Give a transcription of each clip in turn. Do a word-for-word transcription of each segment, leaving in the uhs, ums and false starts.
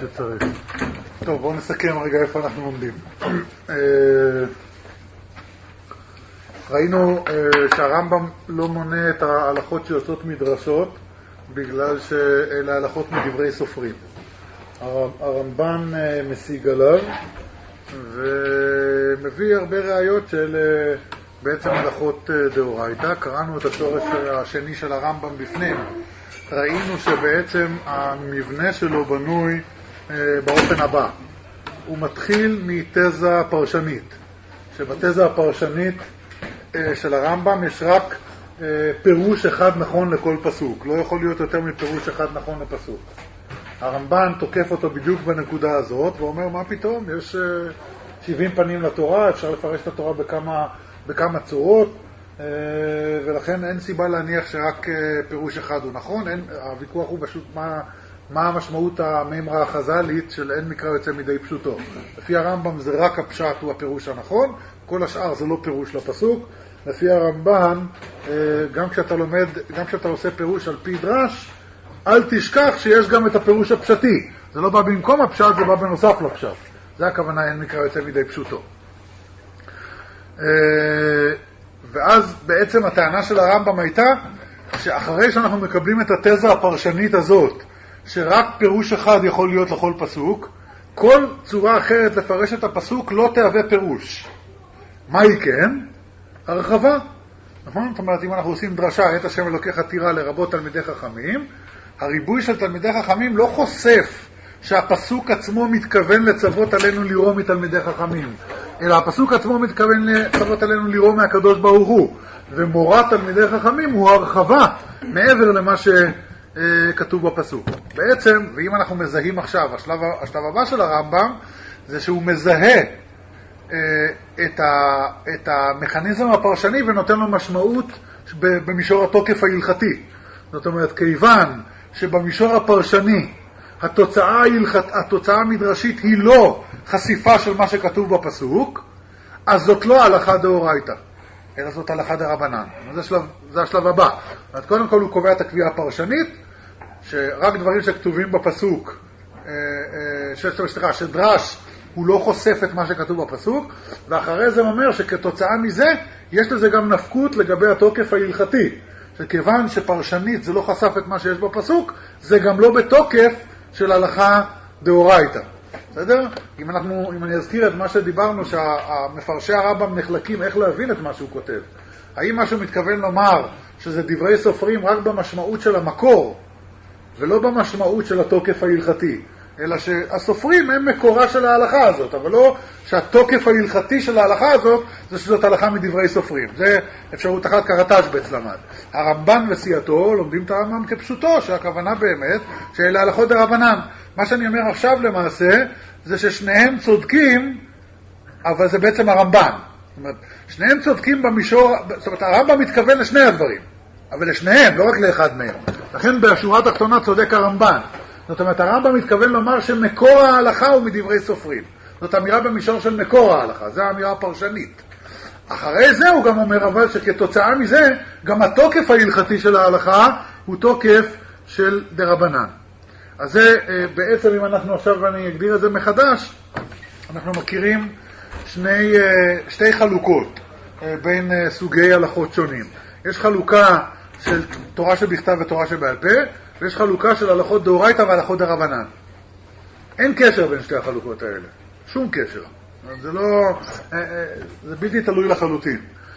שצריך. טוב, בואו נסכם רגע איפה אנחנו עומדים. ראינו שהרמב"ם לא מונה את ההלכות שיוצאות מדרשות, בגלל שאלה הלכות מדברי סופרים. הרמב"ן משיג עליו, ומביא הרבה ראיות של בעצם הלכות דאורייתא. קראנו את השורש השני של הרמב"ם בפנים. ראינו שבעצם המבנה שלו בנוי באופן הבא. הוא מתחיל מתזה פרשנית, שבתזה הפרשנית של הרמב"ם יש רק פירוש אחד נכון לכל פסוק. לא יכול להיות יותר מפירוש אחד נכון לפסוק. הרמב"ן תוקף אותו בדיוק בנקודה הזאת, ואומר, מה פתאום? יש שבעים פנים לתורה, אפשר לפרש את התורה בכמה, בכמה צורות, ולכן אין סיבה להניח שרק פירוש אחד הוא נכון. אין, הוויכוח הוא פשוט מה, מה המשמעות הממרה החז"לית של אין מקרא יוצא מידי פשוטו. לפי הרמב"ם זה רק הפשט הוא הפירוש הנכון, כל השאר זה לא פירוש לפסוק. לפי הרמב"ן, גם כשאתה לומד, גם כשאתה עושה פירוש על פי דרש, אל תשכח שיש גם את הפירוש הפשטי. זה לא בא במקום הפשט, זה בא בנוסף לפשט. זה הכוונה, אין מקרא יוצא מידי פשוטו. ואז בעצם הטענה של הרמב"ם הייתה, שאחרי שאנחנו מקבלים את התזה הפרשנית הזאת, שרק פירוש אחד יכול להיות לכל פסוק, כל צורה אחרת לפרש את הפסוק לא תהווה פירוש. מה היא כן? הרחבה. נכון? זאת אומרת, אם אנחנו עושים דרשה, את השם אלוקיך תירא לרבות תלמידי חכמים, הריבוי של תלמידי חכמים לא חושף שהפסוק עצמו מתכוון לצוות עלינו לירוא מתלמידי חכמים, אלא הפסוק עצמו מתכוון לצוות עלינו לירוא מהקדוש ברוך הוא, ומורת תלמידי חכמים הוא הרחבה מעבר למה שכתוב בפסוק. בעצם, ואם אנחנו מזהים עכשיו, השלב, השלב הבא של הרמב"ם זה שהוא מזהה את, ה, את המכניזם הפרשני ונותן לו משמעות במישור התוקף ההלכתי. זאת אומרת, כיוון שבמישור הפרשני התוצאה, ההלכת, התוצאה המדרשית היא לא חשיפה של מה שכתוב בפסוק, אז זאת לא הלכה דאורייתא, אלא זאת הלכה דרבנן. זה, שלב, זה השלב הבא. אז קודם כל הוא קובע את הקביעה הפרשנית, שרק דברים שכתובים בפסוק, סליחה, שדרש הוא לא חושף את מה שכתוב בפסוק, ואחרי זה אומר שכתוצאה מזה יש לזה גם נפקות לגבי התוקף ההלכתי, שכיוון שפרשנית זה לא חשף את מה שיש בפסוק, זה גם לא בתוקף של הלכה דאורייתא. בסדר? אם אנחנו, אם אני אזכיר את מה שדיברנו, שהמפרשי הרמב"ם נחלקים איך להבין את מה שהוא כותב. האם מה שהוא מתכוון לומר שזה דברי סופרים רק במשמעות של המקור, ולא במשמעות של התוקף ההלכתי, אלא שהסופרים הם מקורה של ההלכה הזאת, אבל לא שהתוקף ההלכתי של ההלכה הזאת זה שזאת הלכה מדברי סופרים. זה אפשרות אחת קרטשבץ למד. הרמב"ן וסיעתו לומדים את הרמב"ם כפשוטו, שהכוונה באמת שאלה הלכות דרבנן. מה שאני אומר עכשיו למעשה זה ששניהם צודקים, אבל זה בעצם הרמב"ן. זאת אומרת, שניהם צודקים במישור, זאת אומרת, הרמב"ם מתכוון לשני הדברים, אבל לשניהם, לא רק לאחד מהם. לכן בשורה התחתונה צודק הרמב"ן. זאת אומרת, הרמב"ם מתכוון לומר שמקור ההלכה הוא מדברי סופרים. זאת אמירה במישור של מקור ההלכה, זו האמירה הפרשנית. אחרי זה הוא גם אומר אבל שכתוצאה מזה, גם התוקף ההלכתי של ההלכה הוא תוקף של דרבנן. אז זה בעצם, אם אנחנו עכשיו, ואני אגדיר את זה מחדש, אנחנו מכירים שני, שתי חלוקות בין סוגי הלכות שונים. יש חלוקה של תורה שבכתב ותורה שבעל פה, ויש חלוקה של הלכות דאורייתא והלכות דרבנן. אין קשר בין שתי החלוקות האלה. שום קשר. זה לא, זה בלתי תלוי לחלוטין.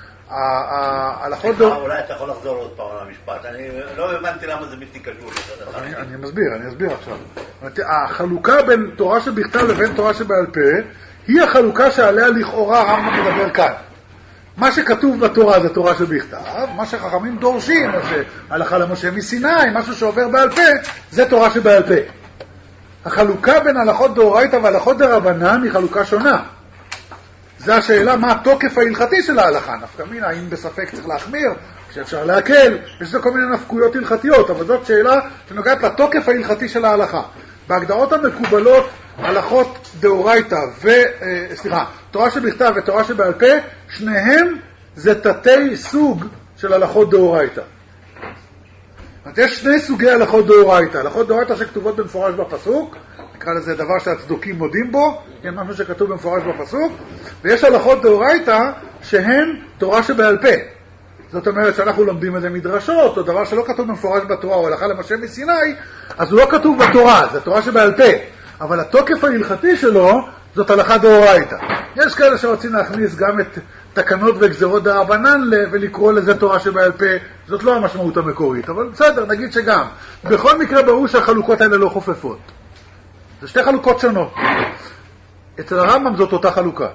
ההלכות דאורייתא... אולי אתה יכול לחזור עוד פעם על המשפט. אני לא הבנתי למה זה בלתי קשור. אני מסביר, אני אסביר עכשיו. החלוקה בין תורה שבכתב לבין תורה שבעל פה, היא החלוקה שעליה לכאורה הרמב"ם מדבר כאן. מה שכתוב בתורה זה תורה שבכתב, מה שחכמים דורשים, הלכה למשה מסיני, משהו שעובר בעל פה, זה תורה שבעל פה. החלוקה בין הלכות דאורייתא והלכות דרבנן היא חלוקה שונה. זה השאלה מה התוקף ההלכתי של ההלכה. נפקא מינה, האם בספק צריך להחמיר, שאפשר להקל, יש זה כל מיני נפקויות הלכתיות, אבל זאת שאלה שנוגעת לתוקף ההלכתי של ההלכה. בהגדרות המקובלות, הלכות דאורייתא ו... סליחה, תורה שבכתב ותורה שבעל פה, שניהם זה תתי סוג של הלכות דאורייתא. יש שני סוגי הלכות דאורייתא. הלכות דאורייתא שכתובות במפורש בפסוק, נקרא לזה דבר שהצדוקים מודים בו, כן, משהו שכתוב במפורש בפסוק, ויש הלכות דאורייתא שהן תורה שבעל פה. זאת אומרת שאנחנו לומדים איזה מדרשות, או דבר שלא כתוב במפורש בתורה, או הלכה למשה מסיני, אז הוא לא כתוב בתורה, זה תורה שבעל פה. אבל התוקף ההלכתי שלו, זאת הלכה דאורייתא. יש כאלה שרוצים להכניס גם את תקנות וגזרות דרבנן ולקרוא לזה תורה שבעל פה, זאת לא המשמעות המקורית, אבל בסדר, נגיד שגם. בכל מקרה ברור שהחלוקות האלה לא חופפות. זה שתי חלוקות שונות. אצל הרמב"ם זאת אותה חלוקה.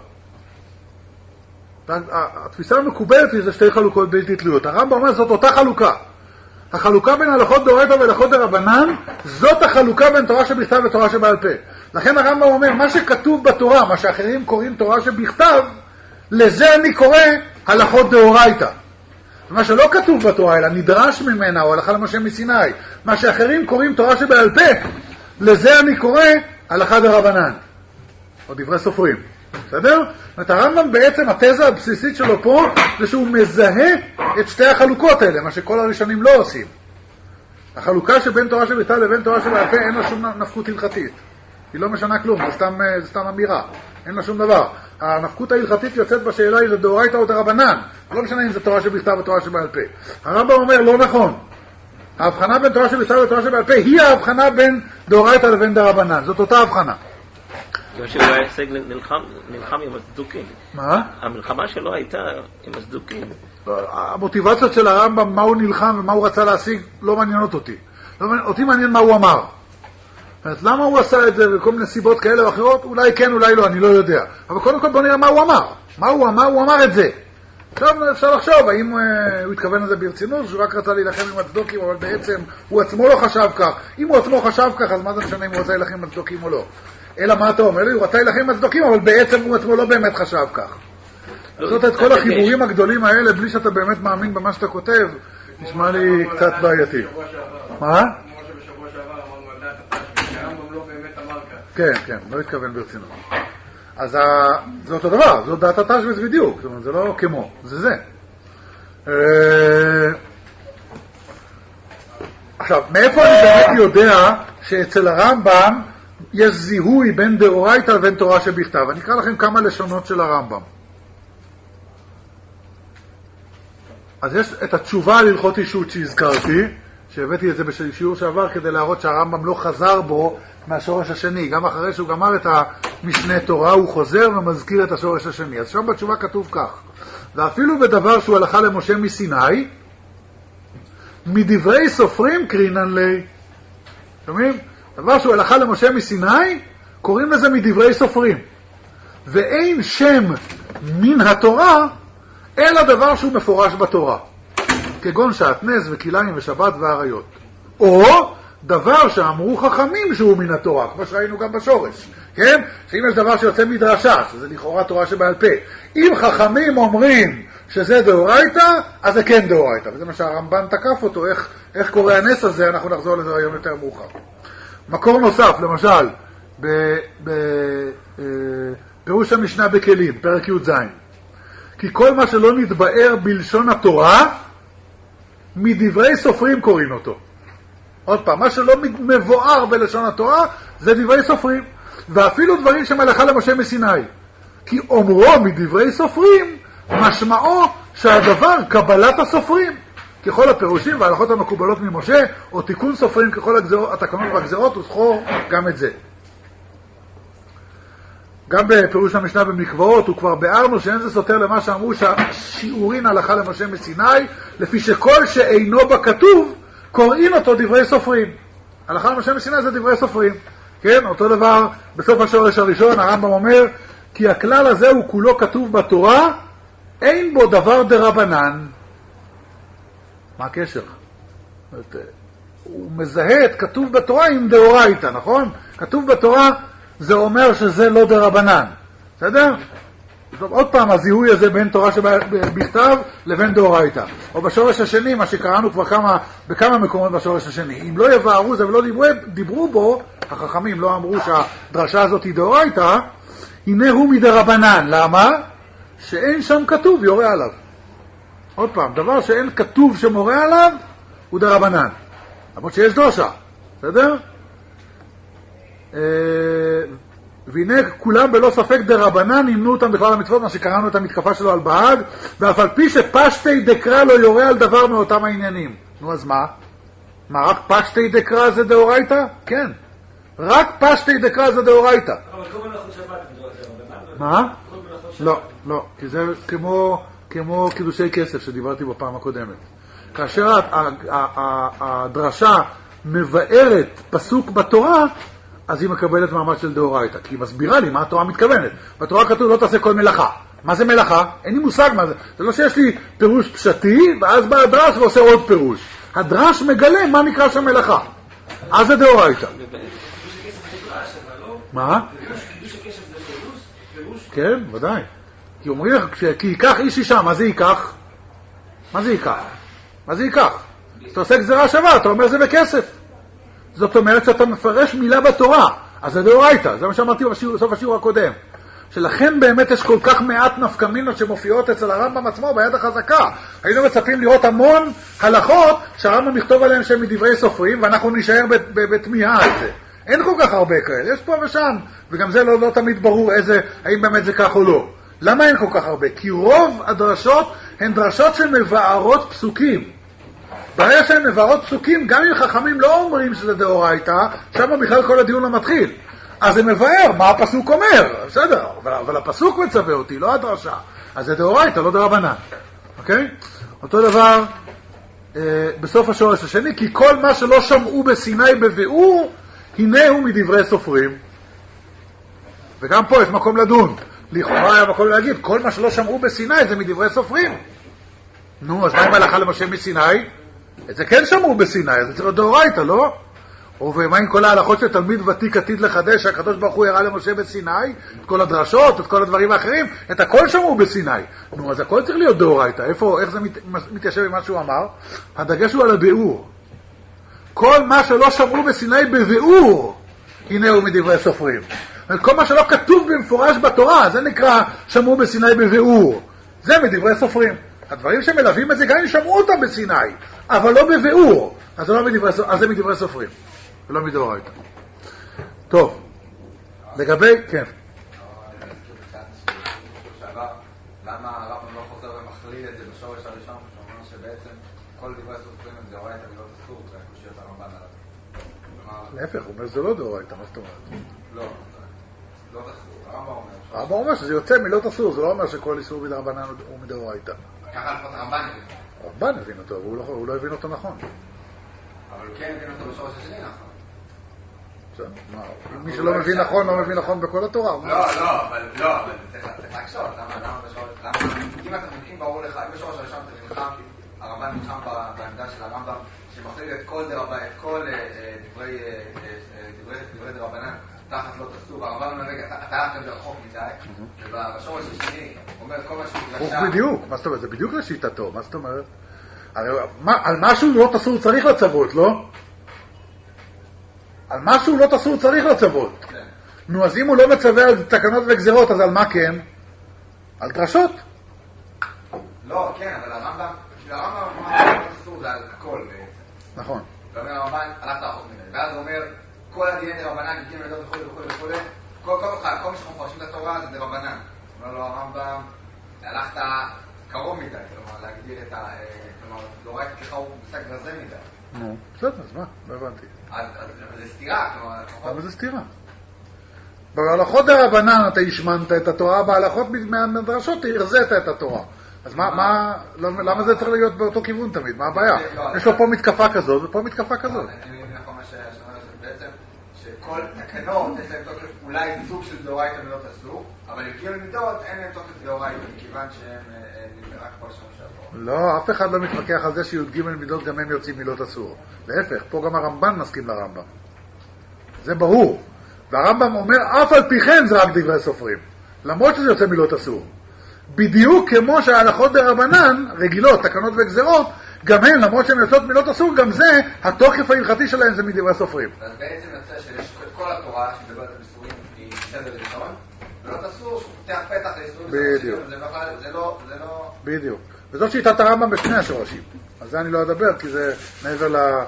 התפיסה המקובלת היא זה שתי חלוקות בלתי תלויות. הרמב"ם אומר זאת אותה חלוקה. החלוקה בין הלכות דאורייתא והלכות דרבנן, זאת החלוקה בין תורה שבכתב ותורה שבעל פה. לכן הרמב"ם אומר, מה שכתוב בתורה, מה שאחרים קוראים תורה שבכתב, לזה אני קורא הלכות דאורייתא. מה שלא כתוב בתורה, אלא נדרש ממנה, או הלכה למשה מסיני, מה שאחרים קוראים תורה שבעל פה, לזה אני קורא הלכה דרבנן, או דברי סופרים. בסדר? זאת הרמב"ם בעצם, התזה הבסיסית שלו פה, זה שהוא מזהה את שתי החלוקות האלה, מה שכל הראשונים לא עושים. החלוקה שבין תורה שבכתב לבין תורה שבעל פה, אין לה שום נפקות הלכתית. היא לא משנה כלום, זה סתם, זה סתם אמירה. אין לה שום דבר. הנפקות ההלכתית יוצאת בשאלה היא זה דאורייתא או דרבנן. לא משנה אם זה תורה שבכתב או תורה שבעל פה. הרמב"ם אומר לא נכון. ההבחנה בין תורה שבכתב ותורה שבעל פה היא ההבחנה בין דאורייתא לבין דרבנן. זאת אותה הבחנה. גם שהוא היה הישג נלחם, נלחם עם הסדוקים. מה? המלחמה שלו הייתה עם הסדוקים. המוטיבציות של הרמב"ם, מה הוא נלחם ומה הוא רצה להשיג, לא מעניינות אותי. אותי מעניין מה הוא אמר. למה הוא עשה את זה וכל מיני סיבות כאלה ואחרות? אולי כן, אולי לא, אני לא יודע. אבל קודם כל בוא נראה מה הוא אמר. מה הוא אמר? הוא אמר את זה. עכשיו אפשר לחשוב, האם הוא התכוון לזה ברצינות, שהוא רק רצה להילחם עם הצדוקים, אבל בעצם הוא עצמו לא חשב כך. אם הוא עצמו חשב כך, אז מה זה משנה אם הוא רצה להילחם עם הצדוקים או לא? אלא מה אתה אומר לי? הוא רצה להילחם עם הצדוקים, אבל בעצם הוא עצמו לא באמת חשב כך. לעשות את כל החיבורים הגדולים האלה, בלי שאתה באמת מאמין במה שאתה כותב, נשמע לי קצת בעייתי. מה? כן, כן, לא התכוון ברצינות. אז זה אותו דבר, זאת דעת התשבץ בדיוק, זאת אומרת, זה לא כמו, זה זה. עכשיו, מאיפה אני באמת יודע שאצל הרמב"ם יש זיהוי בין דאורייתא לבין תורה שבכתב? אני אקרא לכם כמה לשונות של הרמב"ם. אז יש את התשובה על הלכות אישות שהזכרתי, שהבאתי את זה בשיעור שעבר כדי להראות שהרמב"ם לא חזר בו מהשורש השני. גם אחרי שהוא גמר את המשנה תורה הוא חוזר ומזכיר את השורש השני. אז שם בתשובה כתוב כך: ואפילו בדבר שהוא הלכה למשה מסיני, מדברי סופרים קרינן לי. שומעים? דבר שהוא הלכה למשה מסיני, קוראים לזה מדברי סופרים. ואין שם מן התורה, אלא דבר שהוא מפורש בתורה. כגון שעטנז וכיליים ושבת ועריות. או דבר שאמרו חכמים שהוא מן התורה, כמו שראינו גם בשורש. כן? שאם יש דבר שיוצא מדרשה, שזה לכאורה תורה שבעל פה, אם חכמים אומרים שזה דאורייתא, אז זה כן דאורייתא. וזה מה שהרמב"ן תקף אותו, איך, איך קורה הנס הזה, אנחנו נחזור לזה היום יותר מאוחר. מקור נוסף, למשל, בפירוש המשנה בכלים, פרק י"ז. כי כל מה שלא נתבאר בלשון התורה, מדברי סופרים קוראים אותו. עוד פעם, מה שלא מבואר בלשון התורה, זה דברי סופרים. ואפילו דברים שמלאכה למשה מסיני. כי אומרו מדברי סופרים, משמעו שהדבר קבלת הסופרים. ככל הפירושים וההלכות המקובלות ממשה, או תיקון סופרים ככל הגזרות, התקנות והגזרות, וזכור גם את זה. גם בפירוש המשנה במקוואות, הוא כבר ביארנו שאין זה סותר למה שאמרו שהשיעורין הלכה למשה מסיני, לפי שכל שאינו בכתוב, קוראים אותו דברי סופרים. הלכה למשה מסיני זה דברי סופרים. כן, אותו דבר בסוף השורש הראשון, הרמב"ם אומר, כי הכלל הזה הוא כולו כתוב בתורה, אין בו דבר דרבנן. מה הקשר? הוא מזהה את כתוב בתורה עם דאורייתא, נכון? כתוב בתורה, זה אומר שזה לא דרבנן. בסדר? זאת עוד פעם הזיהוי הזה בין תורה שבכתב לבין דאורייתא. או בשורש השני, מה שקראנו כבר כמה, בכמה מקומות בשורש השני. אם לא יבארו זה ולא דיברו, דיברו בו, החכמים לא אמרו שהדרשה הזאת היא דאורייתא, הנה הוא מדרבנן. למה? שאין שם כתוב יורה עליו. עוד פעם, דבר שאין כתוב שמורה עליו, הוא דרבנן. למרות שיש דרשה. בסדר? והנה כולם בלא ספק דרבנן נמנו אותם בכלל המצוות, מה שקראנו את המתקפה שלו על בהג, ואף על פי שפשטי דקרא לא יורה על דבר מאותם העניינים. נו אז מה? מה, רק פשטי דקרא זה דאורייתא? כן. רק פשטי דקרא זה דאורייתא. אבל כל מלאכות שבת זה דאורייתא. מה? כל מלאכות שבת. לא, לא, כי זה כמו, כמו קידושי כסף שדיברתי בפעם הקודמת. כאשר הדרשה מבארת פסוק בתורה, אז היא מקבלת מעמד של דאורייתא, כי היא מסבירה לי מה התורה מתכוונת. בתורה כתוב לא תעשה כל מלאכה. מה זה מלאכה? אין לי מושג מה זה. זה לא שיש לי פירוש פשטי, ואז בא הדרש ועושה עוד פירוש. הדרש מגלה מה נקרא שם מלאכה. אז זה דאורייתא. מה? קידוש הכסף זה פירוש? כן, ודאי. כי אומרים, כי ייקח איש אישה, מה זה ייקח? מה זה ייקח? מה זה ייקח? אתה עושה גזירה שווה, אתה אומר זה בכסף. זאת אומרת שאתה מפרש מילה בתורה, אז זה דאורייתא, זה מה שאמרתי בסוף השיעור הקודם. שלכן באמת יש כל כך מעט נפקמינות שמופיעות אצל הרמב"ם עצמו ביד החזקה. היינו מצפים לראות המון הלכות שהרמב"ם יכתוב עליהם שהם מדברי סופרים, ואנחנו נשאר בתמיהה על זה. אין כל כך הרבה כאלה, יש פה ושם, וגם זה לא, לא תמיד ברור איזה, האם באמת זה כך או לא. למה אין כל כך הרבה? כי רוב הדרשות הן דרשות שמבארות פסוקים. ברגע שהן מבארות פסוקים, גם אם חכמים לא אומרים שזה דאורייתא, שם בכלל כל הדיון לא מתחיל. אז זה מבאר מה הפסוק אומר, בסדר, אבל, אבל הפסוק מצווה אותי, לא הדרשה. אז זה דאורייתא, לא דרבנן. אוקיי? אותו דבר אה, בסוף השורש השני, כי כל מה שלא שמעו בסיני בביאור, הנה הוא מדברי סופרים. וגם פה יש מקום לדון. לכאורה היה מקום להגיד, כל מה שלא שמעו בסיני זה מדברי סופרים. נו, אז מה עם הלכה למשה מסיני? את זה כן שמעו בסיני, אז זה צריך להיות דאורייתא, לא? ומה עם כל ההלכות שתלמיד ותיק עתיד לחדש, שהקדוש ברוך הוא הראה למשה בסיני, את כל הדרשות, את כל הדברים האחרים, את הכל שמעו בסיני. נו, אז הכל צריך להיות דאורייתא. איפה, איך זה מת, מתיישב עם מה שהוא אמר? הדגש הוא על הביאור. כל מה שלא שמעו בסיני בביאור, הנה הוא מדברי סופרים. כל מה שלא כתוב במפורש בתורה, זה נקרא שמעו בסיני בביאור. זה מדברי סופרים. הדברים שמלווים את זה, גם אם שמעו אותם בסיני, אבל לא בביאור, אז זה, לא מדברי, אז זה מדברי סופרים, ולא מדאורייתא. טוב, לגבי, כן. למה הרמב"ם לא חוזר ומכליל את זה בשורש הראשון, שאומר שבעצם כל דברי סופרים הם דאורייתא ולא אסור, זה קושיות הרמב"ן עליו. להפך, הוא אומר שזה לא דאורייתא, מה זאת אומרת? לא, לא אסור. הרמב"ם אומר. הרמב"ם אומר שזה יוצא מילות אסור, זה לא אומר שכל איסור מדרבנן הוא מדאורייתא. ככה לפחות הרמב"ן הבין. הרמב"ן הבין אותו, אבל הוא לא הבין אותו נכון. אבל הוא כן הבין אותו בשורש השני נכון. מי שלא מבין נכון, לא מבין נכון בכל התורה. לא, לא, אבל לא, אבל צריך להקשות. למה בשורש, למה, אם אתה מבין ברור לך, אם בשורש הראשון אתה נלחם, הרמב"ן נלחם בעמדה של הרמב"ם, שמכליל את כל דברי דרבנן, תחת לא תסור, הרמב"ם אומר, רגע, אתה הלכת זה רחוק מדי, ובשורש השני אומר כל מה שהוא דרשה. בדיוק, מה זאת אומרת? זה בדיוק לשיטתו, מה זאת אומרת? על משהו לא תסור צריך לצוות, לא? על משהו לא תסור צריך לצוות. נו, אז אם הוא לא מצווה על תקנות וגזירות, אז על מה כן? על דרשות. לא, כן, אבל הרמב"ם, בשביל הרמב"ם, הרמב"ם לא תסור זה על הכל בעצם. נכון. ואומר הרמב"ן, הלכת רחוק מדי. ואז הוא אומר, כל הדיני דרבנן, גיטים לדעות וכו' וכו' וכו', כל כל מה שאנחנו מפרשים את התורה זה דרבנן. אומר לו הרמב"ם, הלכת קרוב מדי, כלומר, להגדיר את ה... כלומר, לא רק ככה הוא מושג רזה מדי. נו, בסדר, אז מה? לא הבנתי. אז זה סתירה, כלומר... למה זה סתירה? בהלכות דרבנן אתה השמנת את התורה, בהלכות מהמדרשות הרזית את התורה. אז מה, מה, למה זה צריך להיות באותו כיוון תמיד? מה הבעיה? יש לו פה מתקפה כזאת ופה מתקפה כזאת. אני מבין נכון מה שאומר בעצם, שכל תקנות יש להם תוקף אולי סוג של דאורייתא ולא אסור, אבל לגיל מידות אין להם תוקף דאורייתא, מכיוון שהם רק פה שם שעבור. לא, אף אחד לא מתווכח על זה שי"ג מידות גם הם יוצאים מילות אסור. להפך, פה גם הרמב"ן מסכים לרמב"ם. זה ברור. והרמב"ם אומר, אף על פי כן זה רק דברי סופרים. למרות שזה יוצא מילות אסור. בדיוק כמו שההלכות דרבנן, רגילות, תקנות וגזרות, גם הן, למרות שהן יוצאות מילות אסור, גם זה, התוקף ההלכתי שלהן זה מדברי סופרים. אז בעצם יוצא שיש את כל התורה שמדברת על איסורים מסדר ראשון, ולא תסור שהוא פותח פתח לאיסורים. בדיוק. זה לא, זה לא... בדיוק. וזאת שיטת הרמב"ם בשני השורשים. אז זה אני לא אדבר, כי זה מעבר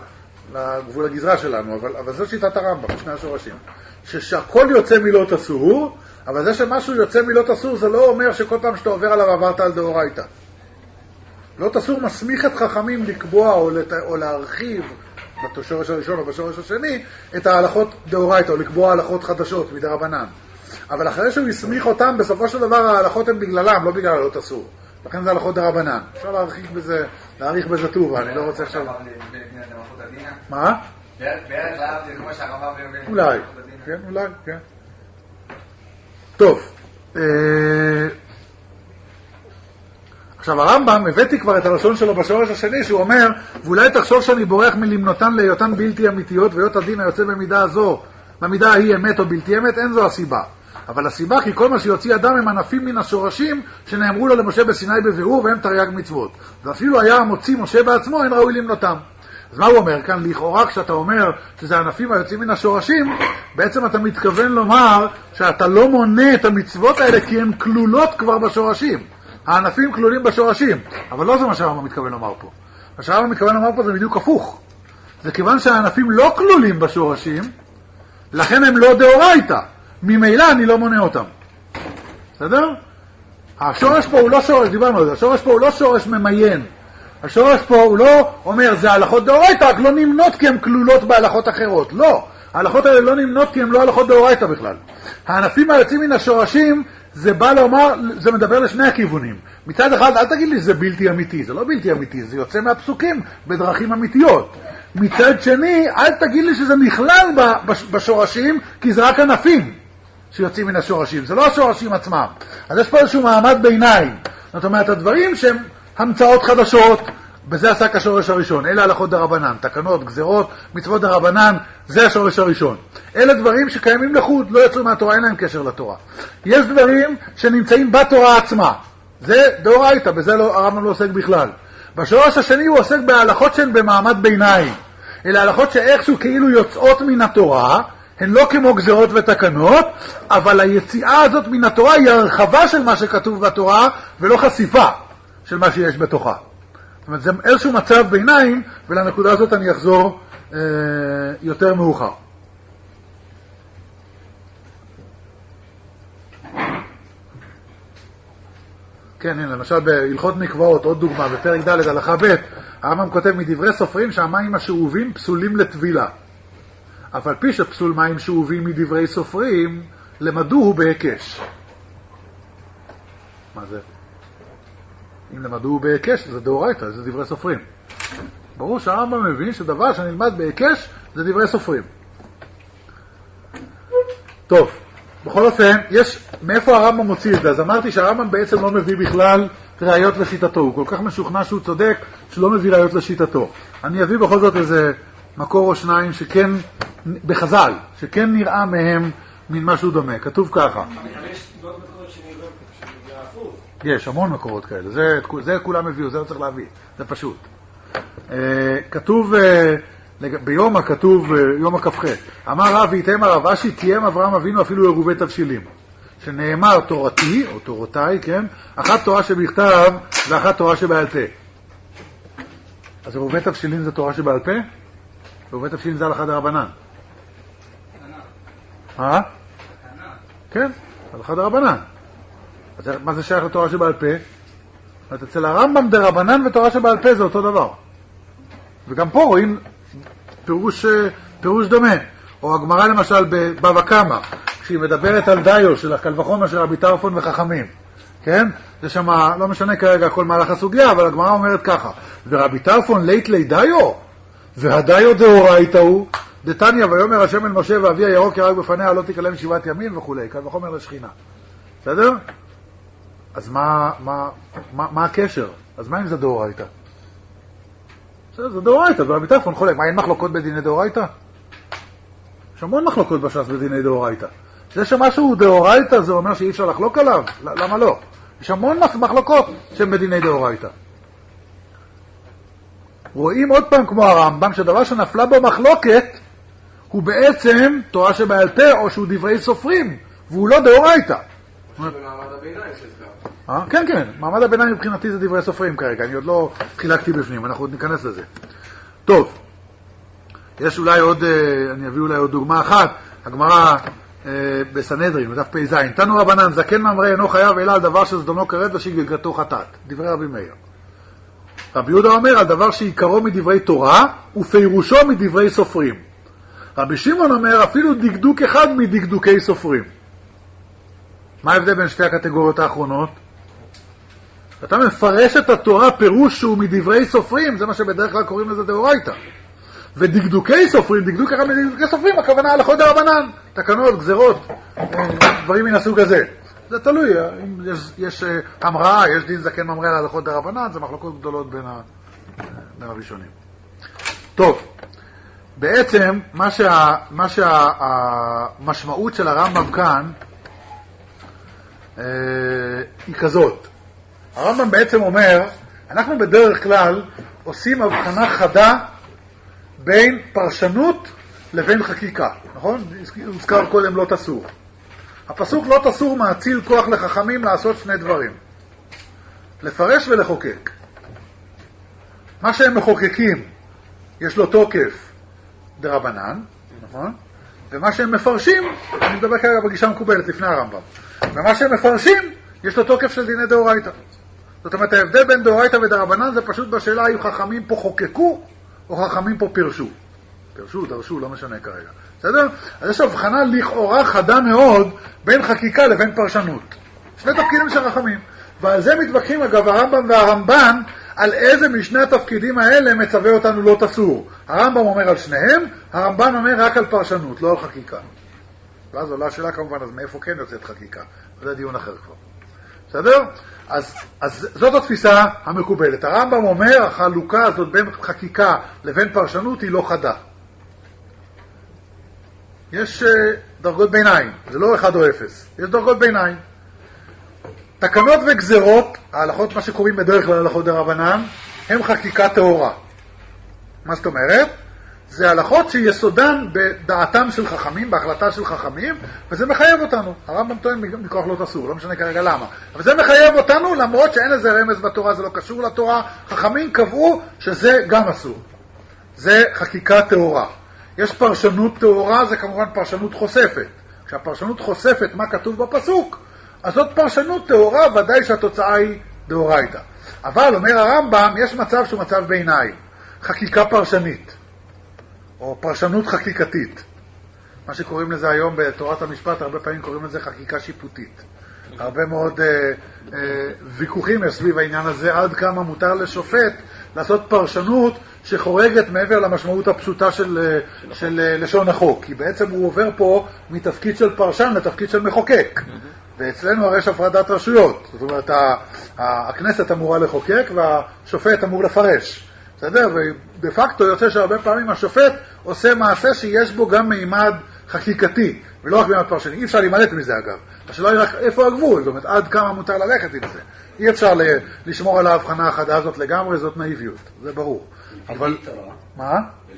לגבול הגזרה שלנו, אבל, אבל זו שיטת הרמב"ם, שני השורשים. שהכל יוצא מלא אסור, אבל זה שמשהו יוצא מלא אסור, זה לא אומר שכל פעם שאתה עובר עליו עברת על דאורייתא. לא אסור מסמיך את חכמים לקבוע או, לת... או להרחיב בשורש הראשון או בשורש השני את ההלכות דאורייתא, או לקבוע הלכות חדשות מדרבנן. אבל אחרי שהוא הסמיך אותם, בסופו של דבר ההלכות הן בגללם, לא בגלל לא אסור. לכן זה הלכות דרבנן. אפשר להרחיק בזה, להאריך בזה טובה, אני לא רוצה עכשיו... מה? בערך לאהב זה כמו שהרמב"ם... אולי, כן, אולי, כן. טוב. עכשיו הרמב"ם, הבאתי כבר את הלשון שלו בשורש השני, שהוא אומר, ואולי תחשוב שאני בורח מלמנותן להיותן בלתי אמיתיות, והיות הדין היוצא במידה הזו, במידה ההיא אמת או בלתי אמת, אין זו הסיבה. אבל הסיבה כי כל מה שיוציא אדם הם ענפים מן השורשים שנאמרו לו למשה בסיני בבירור, והם תרי"ג מצוות. ואפילו היה מוציא משה בעצמו, אין ראוי למנותם. אז מה הוא אומר כאן? לכאורה כשאתה אומר שזה ענפים היוצאים מן השורשים, בעצם אתה מתכוון לומר שאתה לא מונה את המצוות האלה כי הן כלולות כבר בשורשים. הענפים כלולים בשורשים, אבל לא זה מה שהרמב"ם מתכוון לומר פה. מה שהרמב"ם מתכוון לומר פה זה בדיוק הפוך. זה כיוון שהענפים לא כלולים בשורשים, לכן הם לא דאורייתא. ממילא אני לא מונה אותם. בסדר? השורש פה הוא לא שורש, דיברנו על זה, השורש פה הוא לא שורש ממיין. השורש פה הוא לא אומר זה הלכות דאורייתא, רק לא נמנות כי הן כלולות בהלכות אחרות. לא, ההלכות האלה לא נמנות כי הן לא הלכות דאורייתא בכלל. הענפים היוצאים מן השורשים, זה בא לומר, זה מדבר לשני הכיוונים. מצד אחד, אל תגיד לי שזה בלתי אמיתי, זה לא בלתי אמיתי, זה יוצא מהפסוקים בדרכים אמיתיות. מצד שני, אל תגיד לי שזה נכלל בשורשים, כי זה רק ענפים שיוצאים מן השורשים, זה לא השורשים עצמם. אז יש פה איזשהו מעמד ביניים. זאת אומרת, הדברים שהם המצאות חדשות, בזה עסק השורש הראשון. אלה הלכות דרבנן, תקנות, גזרות, מצוות דרבנן, זה השורש הראשון. אלה דברים שקיימים לחוד, לא יצאו מהתורה, אין להם קשר לתורה. יש דברים שנמצאים בתורה עצמה. זה דאורייתא, בזה לא, הרמב"ם לא עוסק בכלל. בשורש השני הוא עוסק בהלכות שהן במעמד ביניים. אלה הלכות שאיכשהו כאילו יוצאות מן התורה, הן לא כמו גזרות ותקנות, אבל היציאה הזאת מן התורה היא הרחבה של מה שכתוב בתורה, ולא חשיפה של מה שיש בתוכה. זאת אומרת, זה איזשהו מצב ביניים, ולנקודה הזאת אני אחזור אה, יותר מאוחר. כן, הנה, למשל בהלכות מקוואות, עוד דוגמה, בפרק ד' הלכה ב', הרמב"ם כותב מדברי סופרים שהמים השאובים פסולים לטבילה. אף על פי שפסול מים שאובים מדברי סופרים, למדוהו בהיקש. מה זה? אם למדוהו בהיקש, זה דאורייתא, זה דברי סופרים. ברור שהרמב"ם מבין שדבר שנלמד בהיקש, זה דברי סופרים. טוב, בכל אופן, יש, מאיפה הרמב"ם מוציא את זה? אז אמרתי שהרמב"ם בעצם לא מביא בכלל ראיות לשיטתו. הוא כל כך משוכנע שהוא צודק, שלא מביא ראיות לשיטתו. אני אביא בכל זאת איזה מקור או שניים שכן, בחז"ל, שכן נראה מהם מן משהו דומה. כתוב ככה. יש המון מקורות כאלה. זה, זה כולם הביאו, זה לא צריך להביא. זה פשוט. כתוב, ביום הכתוב, יום הכ"ח, אמר רב ויתאם הרב אשי, תיים אברהם אבינו אפילו עירובי תבשילים. שנאמר תורתי, או תורותיי, כן? אחת תורה שבכתב ואחת תורה שבעל פה. אז עירובי תבשילים זה תורה שבעל פה? עירובי תבשילים זה הלכה דרבנן. אה? כן, הלכה דרבנן. אז מה זה שייך לתורה שבעל פה? אז אצל הרמב"ם דרבנן ותורה שבעל פה זה אותו דבר. וגם פה רואים פירוש, פירוש דומה. או הגמרא למשל בבבא קמא, כשהיא מדברת על דיו של הקל וחומר של רבי טרפון וחכמים. כן? זה שמה, לא משנה כרגע כל מהלך הסוגיה, אבל הגמרא אומרת ככה. ורבי טרפון לית לי דיו? והדיו דאורייתא הוא, דתניא ויאמר השם אל משה ואבי הירוק ירק בפניה לא תיכלם שבעת ימים וכולי, קל וחומר לשכינה. בסדר? אז מה, מה, מה, מה הקשר? אז מה אם זה דאורייתא? בסדר, זה דאורייתא, ורבי טרפון חולק. מה, אין מחלוקות בדיני דאורייתא? יש המון מחלוקות בש"ס בדיני דאורייתא. זה שמשהו הוא דאורייתא זה אומר שאי אפשר לחלוק עליו? למה לא? יש המון מחלוקות שהן בדיני דאורייתא. רואים עוד פעם כמו הרמב"ם שדבר שנפלה בו מחלוקת הוא בעצם תורה שבעל פה או שהוא דברי סופרים והוא לא דאורייתא. במעמד הביניים שזכר. אה? כן, כן. מעמד הביניים מבחינתי זה דברי סופרים כרגע. אני עוד לא חילקתי בפנים, אנחנו עוד ניכנס לזה. טוב. יש אולי עוד, אני אביא אולי עוד דוגמה אחת, הגמרא בסנהדרין, בדף פ"ז, תנו רבנן, זקן ממרא אינו חייב אלא על דבר שזדונו כרת ושגגתו חטאת, דברי רבי מאיר. רבי יהודה אומר על דבר שעיקרו מדברי תורה ופירושו מדברי סופרים. רבי שמעון אומר אפילו דקדוק אחד מדקדוקי סופרים. מה ההבדל בין שתי הקטגוריות האחרונות? אתה מפרש את התורה פירוש שהוא מדברי סופרים, זה מה שבדרך כלל קוראים לזה דאורייתא. ודקדוקי סופרים, דקדוק אחד מדקדוקי סופרים, הכוונה הלכות דרבנן, תקנות, גזרות, דברים מן הסוג הזה. זה תלוי, אם יש, יש המראה, יש דין זקן ממרא על הלכות דרבנן, זה מחלוקות גדולות בין, ה, בין הראשונים. טוב, בעצם מה שה, מה שהמשמעות של הרמב"ם כאן אה, היא כזאת. הרמב"ם בעצם אומר, אנחנו בדרך כלל עושים הבחנה חדה בין פרשנות לבין חקיקה, נכון? הוזכר קודם לא תסור. הפסוק לא תסור מאציל כוח לחכמים לעשות שני דברים. לפרש ולחוקק. מה שהם מחוקקים יש לו תוקף דרבנן, נכון? ומה שהם מפרשים, אני מדבר כרגע בגישה מקובלת לפני הרמב"ם, ומה שהם מפרשים יש לו תוקף של דיני דאורייתא. זאת אומרת, ההבדל בין דאורייתא ודרבנן זה פשוט בשאלה אם חכמים פה חוקקו או חכמים פה פירשו. פירשו, דרשו, לא משנה כרגע. בסדר? אז יש הבחנה לכאורה חדה מאוד בין חקיקה לבין פרשנות. שני תפקידים של חכמים. ועל זה מתווכחים אגב הרמב"ם והרמב"ן על איזה משני התפקידים האלה מצווה אותנו לא תסור. הרמב"ם אומר על שניהם, הרמב"ן אומר רק על פרשנות, לא על חקיקה. ואז עולה השאלה כמובן, אז מאיפה כן יוצאת חקיקה? זה דיון אחר כבר. בסדר? אז, אז זאת התפיסה המקובלת. הרמב"ם אומר, החלוקה הזאת בין חקיקה לבין פרשנות היא לא חדה. יש uh, דרגות ביניים, זה לא אחד או אפס, יש דרגות ביניים. תקנות וגזרות, ההלכות, מה שקוראים בדרך כלל הלכות דרבנן, הם חקיקה טהורה. מה זאת אומרת? זה הלכות שיסודן בדעתם של חכמים, בהחלטה של חכמים, וזה מחייב אותנו. הרמב"ם טוען מכוח לא תסור, לא משנה כרגע למה. אבל זה מחייב אותנו, למרות שאין לזה רמז בתורה, זה לא קשור לתורה. חכמים קבעו שזה גם אסור. זה חקיקה טהורה. יש פרשנות טהורה, זה כמובן פרשנות חושפת. כשהפרשנות חושפת מה כתוב בפסוק, אז זאת פרשנות טהורה, ודאי שהתוצאה היא דאורייתא. אבל, אומר הרמב"ם, יש מצב שהוא מצב ביניים. חקיקה פרשנית. או פרשנות חקיקתית. מה שקוראים לזה היום בתורת המשפט, הרבה פעמים קוראים לזה חקיקה שיפוטית. הרבה מאוד אה, אה, ויכוחים יש סביב העניין הזה, עד כמה מותר לשופט לעשות פרשנות שחורגת מעבר למשמעות הפשוטה של, של לשון החוק. כי בעצם הוא עובר פה מתפקיד של פרשן לתפקיד של מחוקק. ואצלנו הרי יש הפרדת רשויות. זאת אומרת, הכנסת אמורה לחוקק והשופט אמור לפרש. בסדר? ודה פקטו יוצא שהרבה פעמים השופט עושה מעשה שיש בו גם מימד חקיקתי, ולא רק מימד פרשני. אי אפשר להימלט מזה אגב. השאלה היא רק איפה הגבול, זאת אומרת, עד כמה מותר ללכת עם זה. אי אפשר לשמור על ההבחנה החדה הזאת לגמרי, זאת נאיביות, זה ברור. אבל... מה?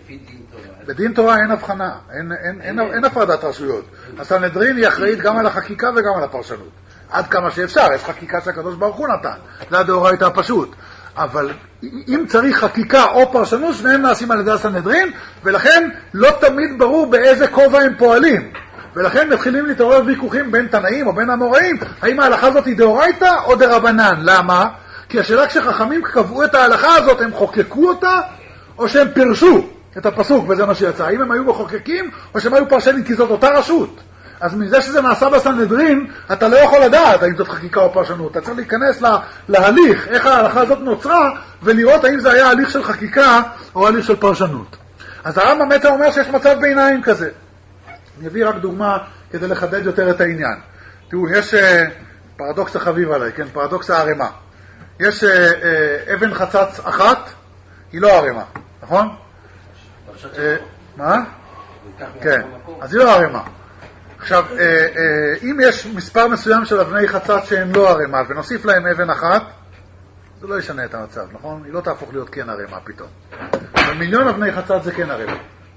בדין תורה אין הבחנה, אין, אין, אין, אין הפרדת רשויות. הסנהדרין היא אחראית גם על החקיקה וגם על הפרשנות. עד כמה שאפשר, יש חקיקה שהקדוש ברוך הוא נתן. זה הדאורייתא הפשוט. אבל אם צריך חקיקה או פרשנות, שניהם נעשים על ידי הסנהדרין, ולכן לא תמיד ברור באיזה כובע הם פועלים. ולכן מתחילים להתעורר ויכוחים בין תנאים או בין אמוראים, האם ההלכה הזאת היא דאורייתא או דרבנן. למה? כי השאלה כשחכמים קבעו את ההלכה הזאת, הם חוקקו אותה, או שהם פירשו את הפסוק, וזה מה שיצא. האם הם היו מחוקקים, או שהם היו פרשנים, כי זאת אותה רשות. אז מזה שזה נעשה בסנהדרין, אתה לא יכול לדעת האם זאת חקיקה או פרשנות. אתה צריך להיכנס לה, להליך, איך ההלכה הזאת נוצרה, ולראות האם זה היה הליך של חקיקה או הליך של פרשנות. אז הרמב"ם בעצם אומר שיש מצב ביניים כזה. אני אביא רק דוגמה כדי לחדד יותר את העניין. תראו, יש uh, פרדוקס החביב עליי, כן? פרדוקס הערימה. יש uh, uh, אבן חצץ אחת, היא לא ערימה, נכון? Uh, מה? כן, אז היא לא ערימה. עכשיו, uh, uh, אם יש מספר מסוים של אבני חצץ שהן לא ערימה, ונוסיף להם אבן אחת, זה לא ישנה את המצב, נכון? היא לא תהפוך להיות כן ערימה פתאום. אבל מיליון אבני חצץ זה כן ערימה.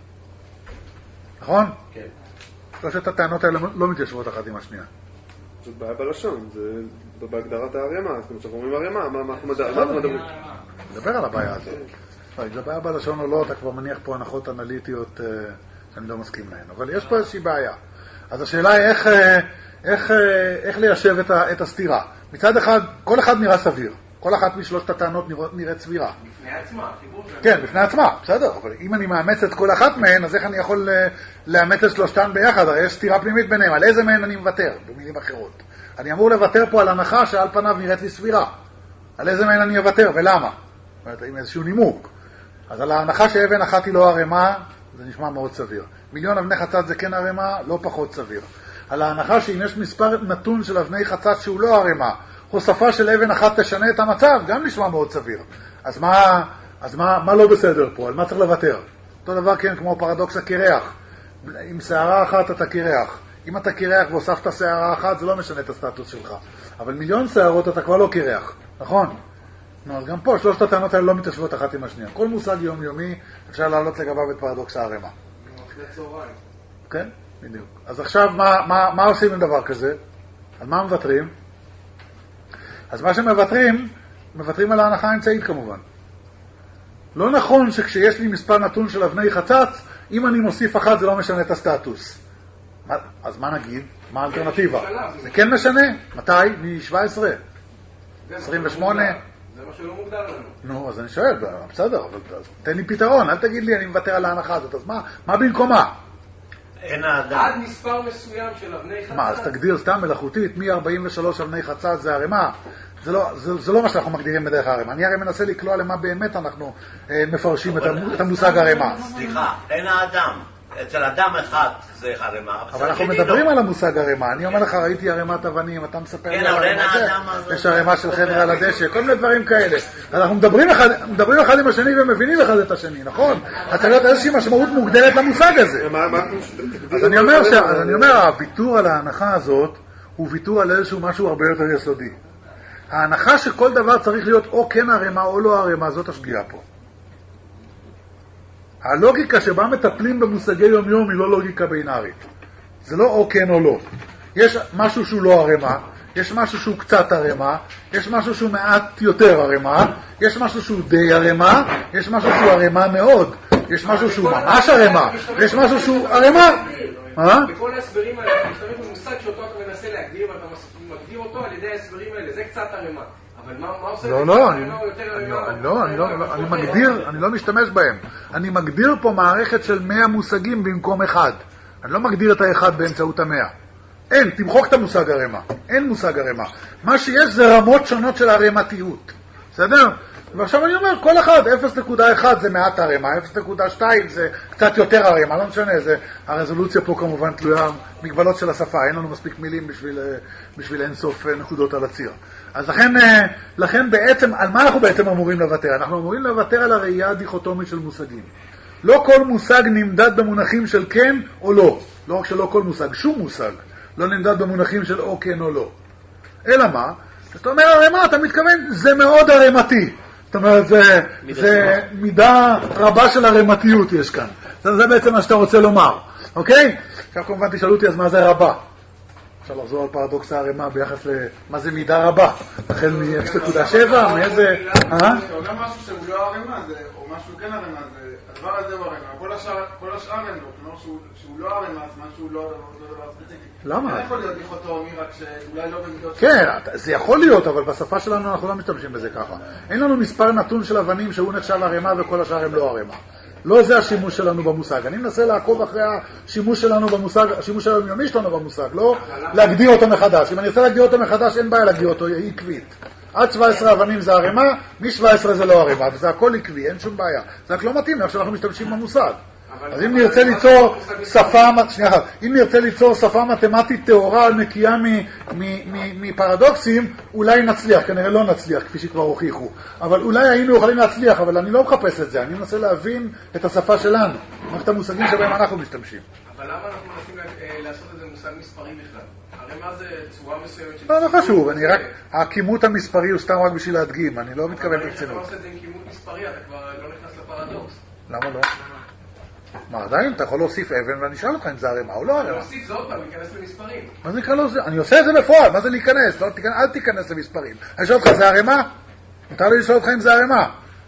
נכון? כן. שלושת הטענות האלה לא מתיישבות אחת עם השנייה. זאת בעיה בלשון, זה בהגדרת הערימה, זאת אומרת, שאנחנו אומרים ערימה, מה אנחנו מדברים? נדבר על הבעיה הזאת. אם זה בעיה בלשון או לא, אתה כבר מניח פה הנחות אנליטיות אה, שאני לא מסכים להן. אבל יש פה איזושהי בעיה. אז השאלה היא איך, אה, איך, אה, איך ליישב את, ה, את הסתירה. מצד אחד, כל אחד נראה סביר. כל אחת משלושת הטענות נראה, נראית סבירה. בפני עצמה, חיבור שלנו. כן, בפני עצמה, בסדר. אבל אם אני מאמץ את כל אחת מהן, אז איך אני יכול אה, לאמץ את שלושתן ביחד? הרי יש סתירה פנימית ביניהם. על איזה מהן אני מוותר, במילים אחרות? אני אמור לוותר פה על הנחה שעל פניו נראית לי סבירה. על איזה מהן אני אוותר ולמה? זאת אומרת, עם איזשהו נימוק. אז על ההנחה שאבן אחת היא לא הרמה, זה נשמע מאוד סביר. מיליון אבני חצץ זה כן הרמה, לא פחות סביר. על ההנחה שאם יש מספר נתון של אבני חצץ שהוא לא הרמה, הוספה של אבן אחת תשנה את המצב, גם נשמע מאוד סביר. אז מה, אז מה, מה לא בסדר פה? על מה צריך לוותר? אותו דבר כן כמו פרדוקס הקרח. עם שערה אחת אתה קרח. אם אתה קרח והוספת שערה אחת, זה לא משנה את הסטטוס שלך. אבל מיליון שערות אתה כבר לא קרח, נכון? נו, אז גם פה שלושת הטענות האלה לא מתיישבות אחת עם השנייה. כל מושג יומיומי אפשר להעלות לגביו את פרדוקס הערימה. כן, בדיוק. אז עכשיו מה, מה, מה עושים עם דבר כזה? על מה מוותרים? אז מה שמוותרים, מוותרים על ההנחה האמצעית כמובן. לא נכון שכשיש לי מספר נתון של אבני חצץ, אם אני מוסיף אחת זה לא משנה את הסטטוס. מה, אז מה נגיד? מה האלטרנטיבה? זה כן משנה? מתי? מ-שבע עשרה? עשרים ושמונה? זה מה שלא מוגדר לנו. נו, אז אני שואל, בסדר, אבל תן לי פתרון, אל תגיד לי אני מוותר על ההנחה הזאת, אז מה, מה במקומה? אין האדם. עד מספר מסוים של אבני חצץ. מה, אז תגדיר סתם מלאכותית, מ-ארבעים ושלוש אבני חצץ זה הרמה. זה לא, זה, זה לא מה שאנחנו מגדירים בדרך הרמה. אני הרי מנסה לקלוע למה באמת אנחנו אה, מפרשים את, את המושג הרמה. סליחה, אין האדם. אצל אדם אחד זה הרמה. אבל אנחנו מדברים על המושג הרמה. אני אומר לך, ראיתי הרמת אבנים, אתה מספר לי על הרמה הזה. יש הרמה של חדר על הדשא, כל מיני דברים כאלה. אנחנו מדברים אחד, מדברים אחד עם השני ומבינים אחד את השני, נכון? אז צריך להיות איזושהי משמעות מוגדרת למושג הזה. אז אני אומר, אז אני אומר, הוויתור על ההנחה הזאת הוא ויתור על איזשהו משהו הרבה יותר יסודי. ההנחה שכל דבר צריך להיות או כן הרמה או לא הרמה, זאת השגיאה פה. הלוגיקה שבה מטפלים במושגי יום יום היא לא לוגיקה בינארית. זה לא או כן או לא. יש משהו שהוא לא הרמה, יש משהו שהוא קצת הרמה, יש משהו שהוא מעט יותר הרמה, יש משהו שהוא די הרמה, יש משהו שהוא הרמה מאוד, יש משהו שהוא ממש הרמה, יש משהו שהוא הרמה. בכל ההסברים האלה, אתה משתמש במושג שאותו אתה מנסה להגדיר, ואתה מגדיר אותו על ידי ההסברים האלה, זה קצת הרמה. אבל מה עושה? לא, לא, אני לא, אני לא, אני מגדיר, אני לא משתמש בהם. אני מגדיר פה מערכת של מאה מושגים במקום אחד. אני לא מגדיר את האחד באמצעות המאה. אין, תמחוק את המושג הרמה. אין מושג הרמה. מה שיש זה רמות שונות של הרמתיות. בסדר? ועכשיו אני אומר, כל אחד, אפס נקודה אחת זה מעט הרמה, אפס נקודה שתיים זה קצת יותר הרמה, לא משנה, זה, הרזולוציה פה כמובן תלויה מגבלות של השפה, אין לנו מספיק מילים בשביל, בשביל אינסוף נקודות על הציר. אז לכן, לכן בעצם, על מה אנחנו בעצם אמורים לוותר? אנחנו אמורים לוותר על הראייה הדיכוטומית של מושגים. לא כל מושג נמדד במונחים של כן או לא, לא רק שלא כל מושג, שום מושג לא נמדד במונחים של או כן או לא. אלא מה? זאת אומרת, הרמה, אתה מתכוון, זה מאוד הרמתי. זאת אומרת, זה, זה מידה רבה של הרמתיות יש כאן. זה, זה בעצם מה שאתה רוצה לומר, אוקיי? עכשיו כמובן תשאלו אותי, אז מה זה רבה? אפשר לחזור על פרדוקס הרמה ביחס למה זה מידה רבה. החל מ-אפס נקודה שבע, מאיזה... אה? זה גם משהו שהוא לא הרמה, או משהו כן הרמה, הדבר הזה הוא הרמה. כל השאר הם לא, כלומר שהוא לא הרמה, אז משהו לא דבר ספציפי. למה? זה יכול להיות דיכוטומי, רק שאולי לא במידות... כן, זה יכול להיות, אבל בשפה שלנו אנחנו לא משתמשים בזה ככה. אין לנו מספר נתון של אבנים שהוא נחשב הרמה וכל השאר הם לא הרמה. לא זה השימוש שלנו במושג. אני מנסה לעקוב אחרי השימוש שלנו במושג, השימוש שלנו יומי שלנו במושג, לא להגדיר אותו מחדש. אם אני רוצה להגדיר אותו מחדש, אין בעיה להגדיר אותו, היא עקבית. עד שבע עשרה אבנים זה הרמה, מ-שבע עשרה זה לא הרמה, וזה הכל עקבי, אין שום בעיה. זה רק לא מתאים, עכשיו אנחנו משתמשים במושג. אז אם נרצה ליצור שפה, שנייה אחת, אם נרצה ליצור שפה מתמטית תאורה נקייה מפרדוקסים, אולי נצליח, כנראה לא נצליח, כפי שכבר הוכיחו. אבל אולי היינו יכולים להצליח, אבל אני לא מחפש את זה, אני מנסה להבין את השפה שלנו, את המושגים שבהם אנחנו משתמשים. אבל למה אנחנו מנסים לעשות את זה מושג מספרי בכלל? הרי מה זה צורה מסוימת של... לא, לא חשוב, אני רק, הכימות המספרי הוא סתם רק בשביל להדגים, אני לא מתכוון ברצינות. אבל אם אתה עושה את זה עם כימות מספרי, אתה כבר לא נכנס לפרדוקס. למה לא? מה, עדיין אתה יכול להוסיף אבן ואני אשאל אותך אם זה הרמה או לא הרמה. להוסיף זה עוד פעם, להיכנס למספרים. מה זה נקרא לו זה? אני עושה את זה בפועל, מה זה להיכנס? אל תיכנס למספרים. אני שואל אותך, זה הרמה? מותר לי לשאול אותך אם זה הרמה.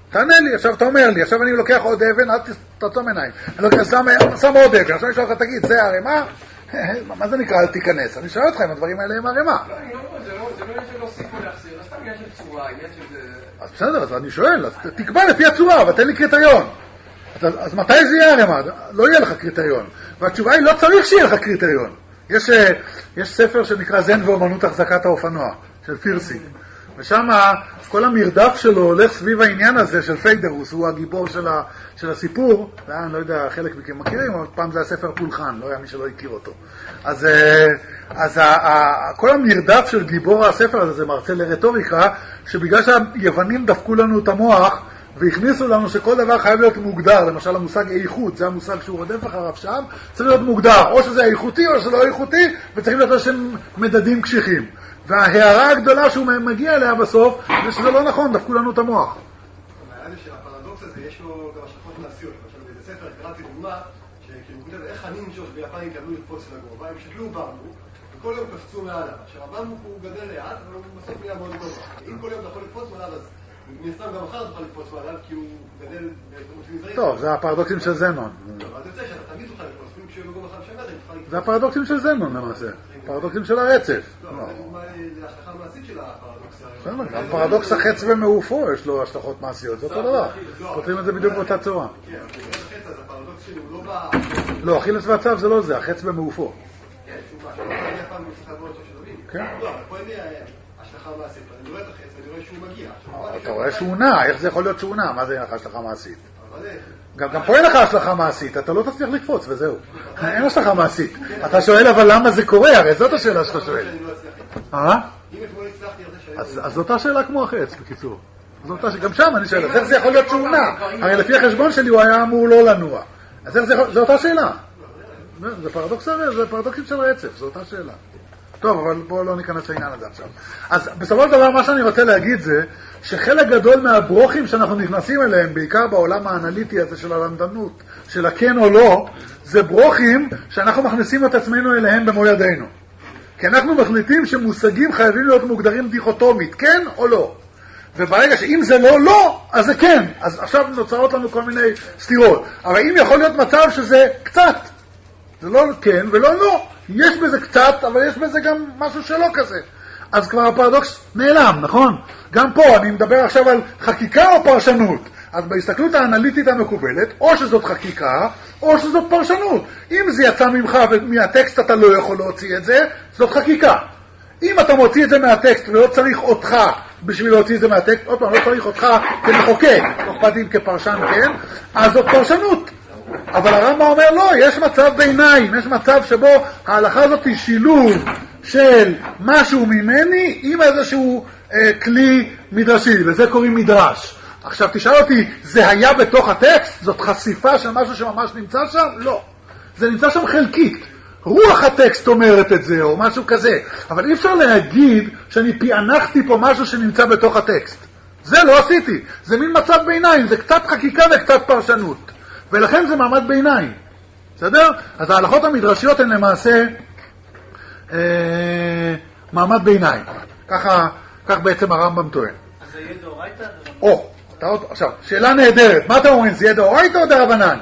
תענה לי, עכשיו אתה אומר לי, עכשיו אני לוקח עוד אבן, אל תעצום עיניים. אני לוקח, שם, שם עוד אבן, עכשיו אני שואל לך, תגיד, זה ערימה? מה זה נקרא, אל תיכנס? אני שואל אותך אם הדברים האלה הם ערימה. לא, אני לא אומר, זה לא עניין של להוסיף או להחסיר, זה סתם עניין של צורה, עניין של זה... אז בסדר, אז אני שואל, אז תקבע לפי הצורה, אבל תן לי קריטריון. אז, אז מתי זה יהיה ערימה? לא יהיה לך קריטריון. והתשובה היא, לא צריך שיהיה לך קריטריון. יש, יש ספר שנקרא זן ואומנות החזקת האופנוע, של פירסי. ושם כל המרדף שלו הולך סביב העניין הזה של פיידרוס, הוא הגיבור של, ה, של הסיפור, אני לא יודע, חלק מכם מכירים, אבל פעם זה הספר פולחן, לא היה מי שלא הכיר אותו. אז, אז ה, ה, כל המרדף של גיבור הספר הזה, זה מרצה לרטוריקה, שבגלל שהיוונים דפקו לנו את המוח, והכניסו לנו שכל דבר חייב להיות מוגדר, למשל המושג איכות, זה המושג שהוא רודף אחריו שם, צריך להיות מוגדר, או שזה איכותי או שזה לא איכותי, וצריך להיות איזשהם מדדים קשיחים. וההערה הגדולה שהוא מגיע אליה בסוף, זה שזה לא נכון, דפקו לנו את המוח. העניין של הפרדוקס הזה, יש לו גם השלכות מעשיות. למשל, באיזה ספר קראתי דוגמה, שכאילו כותב איך הנינג'ות ביפן התקבלו לקפוץ לגובה, הם שתלו במבוק, וכל יום קפצו מעליו. עכשיו, הבמבוק הוא גדל לאט, אבל הוא בסוף נהיה מאוד גובה. אם כל יום אתה יכול לקפוץ מעליו, אז נסתם גם אחר תוכל לקפוץ מעליו, כי הוא גדל במזרעית. טוב, זה הפרדוקסים של זנון. אבל אתה יוצא שאתה תמיד תוכל לקפוץ, אפילו כשיהיה בגובה חמישה מטרים, תוכל לקפוץ. זה הפרדוקסים של זנון למעשה, פרדוקסים של הרצף. לא, אבל זה ההשלכה המעשית של הפרדוקס. גם פרדוקס החץ ומעופו יש לו השלכות מעשיות, זה אותו דבר. פותרים את זה בדיוק באותה צורה. כן, החץ, אז הפרדוקס שלי הוא לא בא... לא, אכילס והצו זה לא זה, החץ ומעופו. כן, שוב, מה, שלא היה פעם מצליחה לבוא אותו של דוד. כן. לא, אבל פה אין לי השלכה מעשית, אני רואה את החץ, אני רואה שהוא מגיע. אתה רואה שהוא נע, איך זה יכול להיות שהוא נע? מה זה אין לך השלכה מעשית? אבל איך? גם, גם פה אין לך השלכה מעשית, אתה לא תצליח לקפוץ וזהו. אין השלכה מעשית. אתה שואל אבל למה זה קורה, הרי זאת השאלה שאתה שואל. אה? אם אתמול הצלחתי על זה שהיום... אז, אז זאת השאלה כמו החץ, בקיצור. זאת, גם שם אני שואל, אז איך זה יכול להיות שהוא נע? הרי לפי החשבון שלי הוא היה אמור לא לנוע. אז איך זה יכול... זו אותה שאלה. זה פרדוקס, זה פרדוקסים של רצף, זו אותה שאלה. טוב, אבל בואו לא ניכנס לעניין הזה עכשיו. אז בסופו של דבר מה שאני רוצה להגיד זה, שחלק גדול מהברוכים שאנחנו נכנסים אליהם, בעיקר בעולם האנליטי הזה של הלמדנות, של הכן או לא, זה ברוכים שאנחנו מכניסים את עצמנו אליהם במו ידינו. כי אנחנו מחליטים שמושגים חייבים להיות מוגדרים דיכוטומית, כן או לא. וברגע שאם זה לא לא, אז זה כן. אז עכשיו נוצרות לנו כל מיני סתירות. אבל אם יכול להיות מצב שזה קצת, זה לא כן ולא לא. יש בזה קצת, אבל יש בזה גם משהו שלא כזה. אז כבר הפרדוקס נעלם, נכון? גם פה אני מדבר עכשיו על חקיקה או פרשנות. אז בהסתכלות האנליטית המקובלת, או שזאת חקיקה, או שזאת פרשנות. אם זה יצא ממך ומהטקסט אתה לא יכול להוציא את זה, זאת חקיקה. אם אתה מוציא את זה מהטקסט ולא צריך אותך בשביל להוציא את זה מהטקסט, עוד פעם, לא צריך אותך כמחוקק, לא אכפת אם כפרשן כן, אז זאת פרשנות. אבל הרמב"ם אומר לא, יש מצב ביניים, יש מצב שבו ההלכה הזאת היא שילוב של משהו ממני עם איזשהו אה, כלי מדרשי, לזה קוראים מדרש. עכשיו תשאל אותי, זה היה בתוך הטקסט? זאת חשיפה של משהו שממש נמצא שם? לא. זה נמצא שם חלקית. רוח הטקסט אומרת את זה, או משהו כזה. אבל אי אפשר להגיד שאני פענחתי פה משהו שנמצא בתוך הטקסט. זה לא עשיתי. זה מין מצב ביניים, זה קצת חקיקה וקצת פרשנות. ולכן זה מעמד ביניים. בסדר? אז ההלכות המדרשיות הן למעשה אה, מעמד ביניים. ככה, כך בעצם הרמב"ם טוען. אז זה יהיה דאורייתא? או, אתה עוד, עכשיו, שאלה נהדרת. מה אתה אומרים? זה יהיה דאורייתא או דרבנן?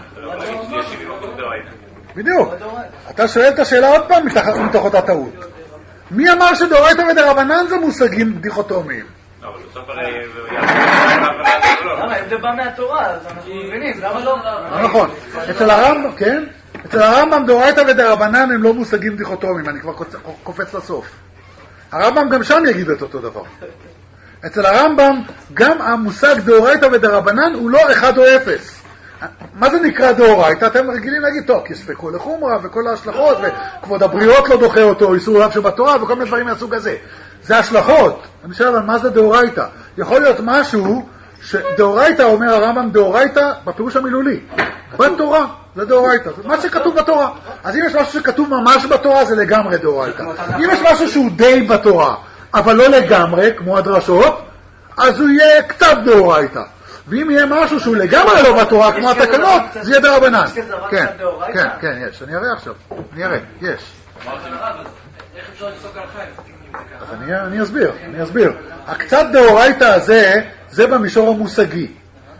בדיוק. אתה שואל את השאלה עוד פעם מתוך אותה טעות. מי אמר שדאורייתא ודרבנן זה מושגים דיכוטומיים? אבל בסוף הרי... למה? אם זה בא מהתורה, אז אנחנו מבינים, למה לא? נכון. אצל הרמב"ם, כן? אצל הרמב"ם דאורייתא ודרבנן הם לא מושגים דיכוטומיים, אני כבר קופץ לסוף. הרמב"ם גם שם יגיד את אותו דבר. אצל הרמב"ם גם המושג דאורייתא ודרבנן הוא לא אחד או אפס. מה זה נקרא דאורייתא? אתם רגילים להגיד, טוב, כי ספקו לחומרה וכל ההשלכות, וכבוד הבריות לא דוחה אותו, איסור רב שבתורה וכל מיני דברים מהסוג הזה. זה השלכות. אני חושב, אבל מה זה דאורייתא? יכול להיות משהו שדאורייתא, אומר הרמב"ם, דאורייתא בפירוש המילולי. בתורה, זה דאורייתא. מה שכתוב בתורה. אז אם יש משהו שכתוב ממש בתורה, זה לגמרי דאורייתא. אם יש משהו שהוא די בתורה, אבל לא לגמרי, כמו הדרשות, אז הוא יהיה קצת דאורייתא. ואם יהיה משהו שהוא לגמרי לא בתורה, כמו התקנות, זה יהיה דרבנן. כן, כן, כן, יש. אני אראה עכשיו. אני אראה, יש. איך אפשר לפסוק על חיים? אז אני, אני אסביר, אני אסביר. הקצת דאורייתא הזה, זה במישור המושגי.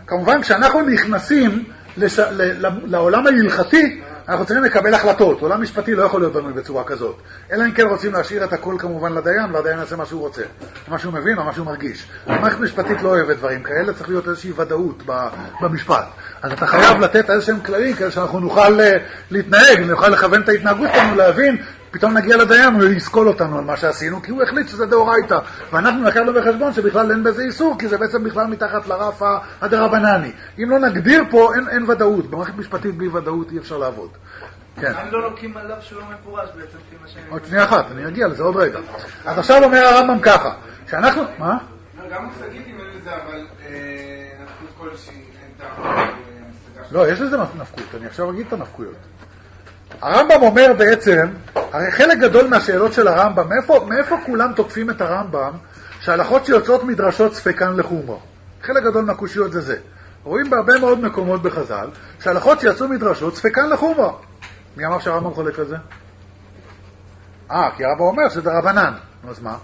כמובן, כשאנחנו נכנסים לש... ל... לעולם ההלכתי, אנחנו צריכים לקבל החלטות. עולם משפטי לא יכול להיות בנוי בצורה כזאת. אלא אם כן רוצים להשאיר את הכל כמובן לדיין, והדיין יעשה מה שהוא רוצה. מה שהוא מבין או מה שהוא מרגיש. המערכת משפטית לא אוהבת דברים כאלה, צריך להיות איזושהי ודאות במשפט. אז אתה חייב לתת איזשהם כללים, כדי שאנחנו נוכל להתנהג, נוכל לכוון את ההתנהגות שלנו, להבין, פתאום נגיע לדיין, הוא יסקול אותנו על מה שעשינו, כי הוא החליט שזה דאורייתא. ואנחנו לקחנו בחשבון שבכלל אין בזה איסור, כי זה בעצם בכלל מתחת לרף הדרבנני. אם לא נגדיר פה, אין, אין ודאות. במערכת משפטית בלי ודאות אי אפשר לעבוד. כן. הם לא לוקים עליו שהוא מפורש בעצם, לפי מה שהם... עוד שנייה אחת, אני אגיע לזה עוד רגע. אז עכשיו אומר הרמב"ם ככה, שאנחנו... מה? גם מושגית אם אין לזה, אבל נפקות כלשהי, אין טעם. לא, יש לזה נפקות, אני עכשיו אגיד את הנפקויות. הרמב"ם אומר בעצם, הרי חלק גדול מהשאלות של הרמב"ם, מאיפה, מאיפה כולם תוקפים את הרמב"ם, שההלכות שיוצאות מדרשות ספקן לחומרה? חלק גדול מהקושיות זה זה. רואים בהרבה מאוד מקומות בחז"ל, שההלכות שיצאו מדרשות ספקן לחומרה. מי אמר שהרמב"ם חולק על זה? אה, כי הרמב"ם אומר שזה רבנן. אז מה?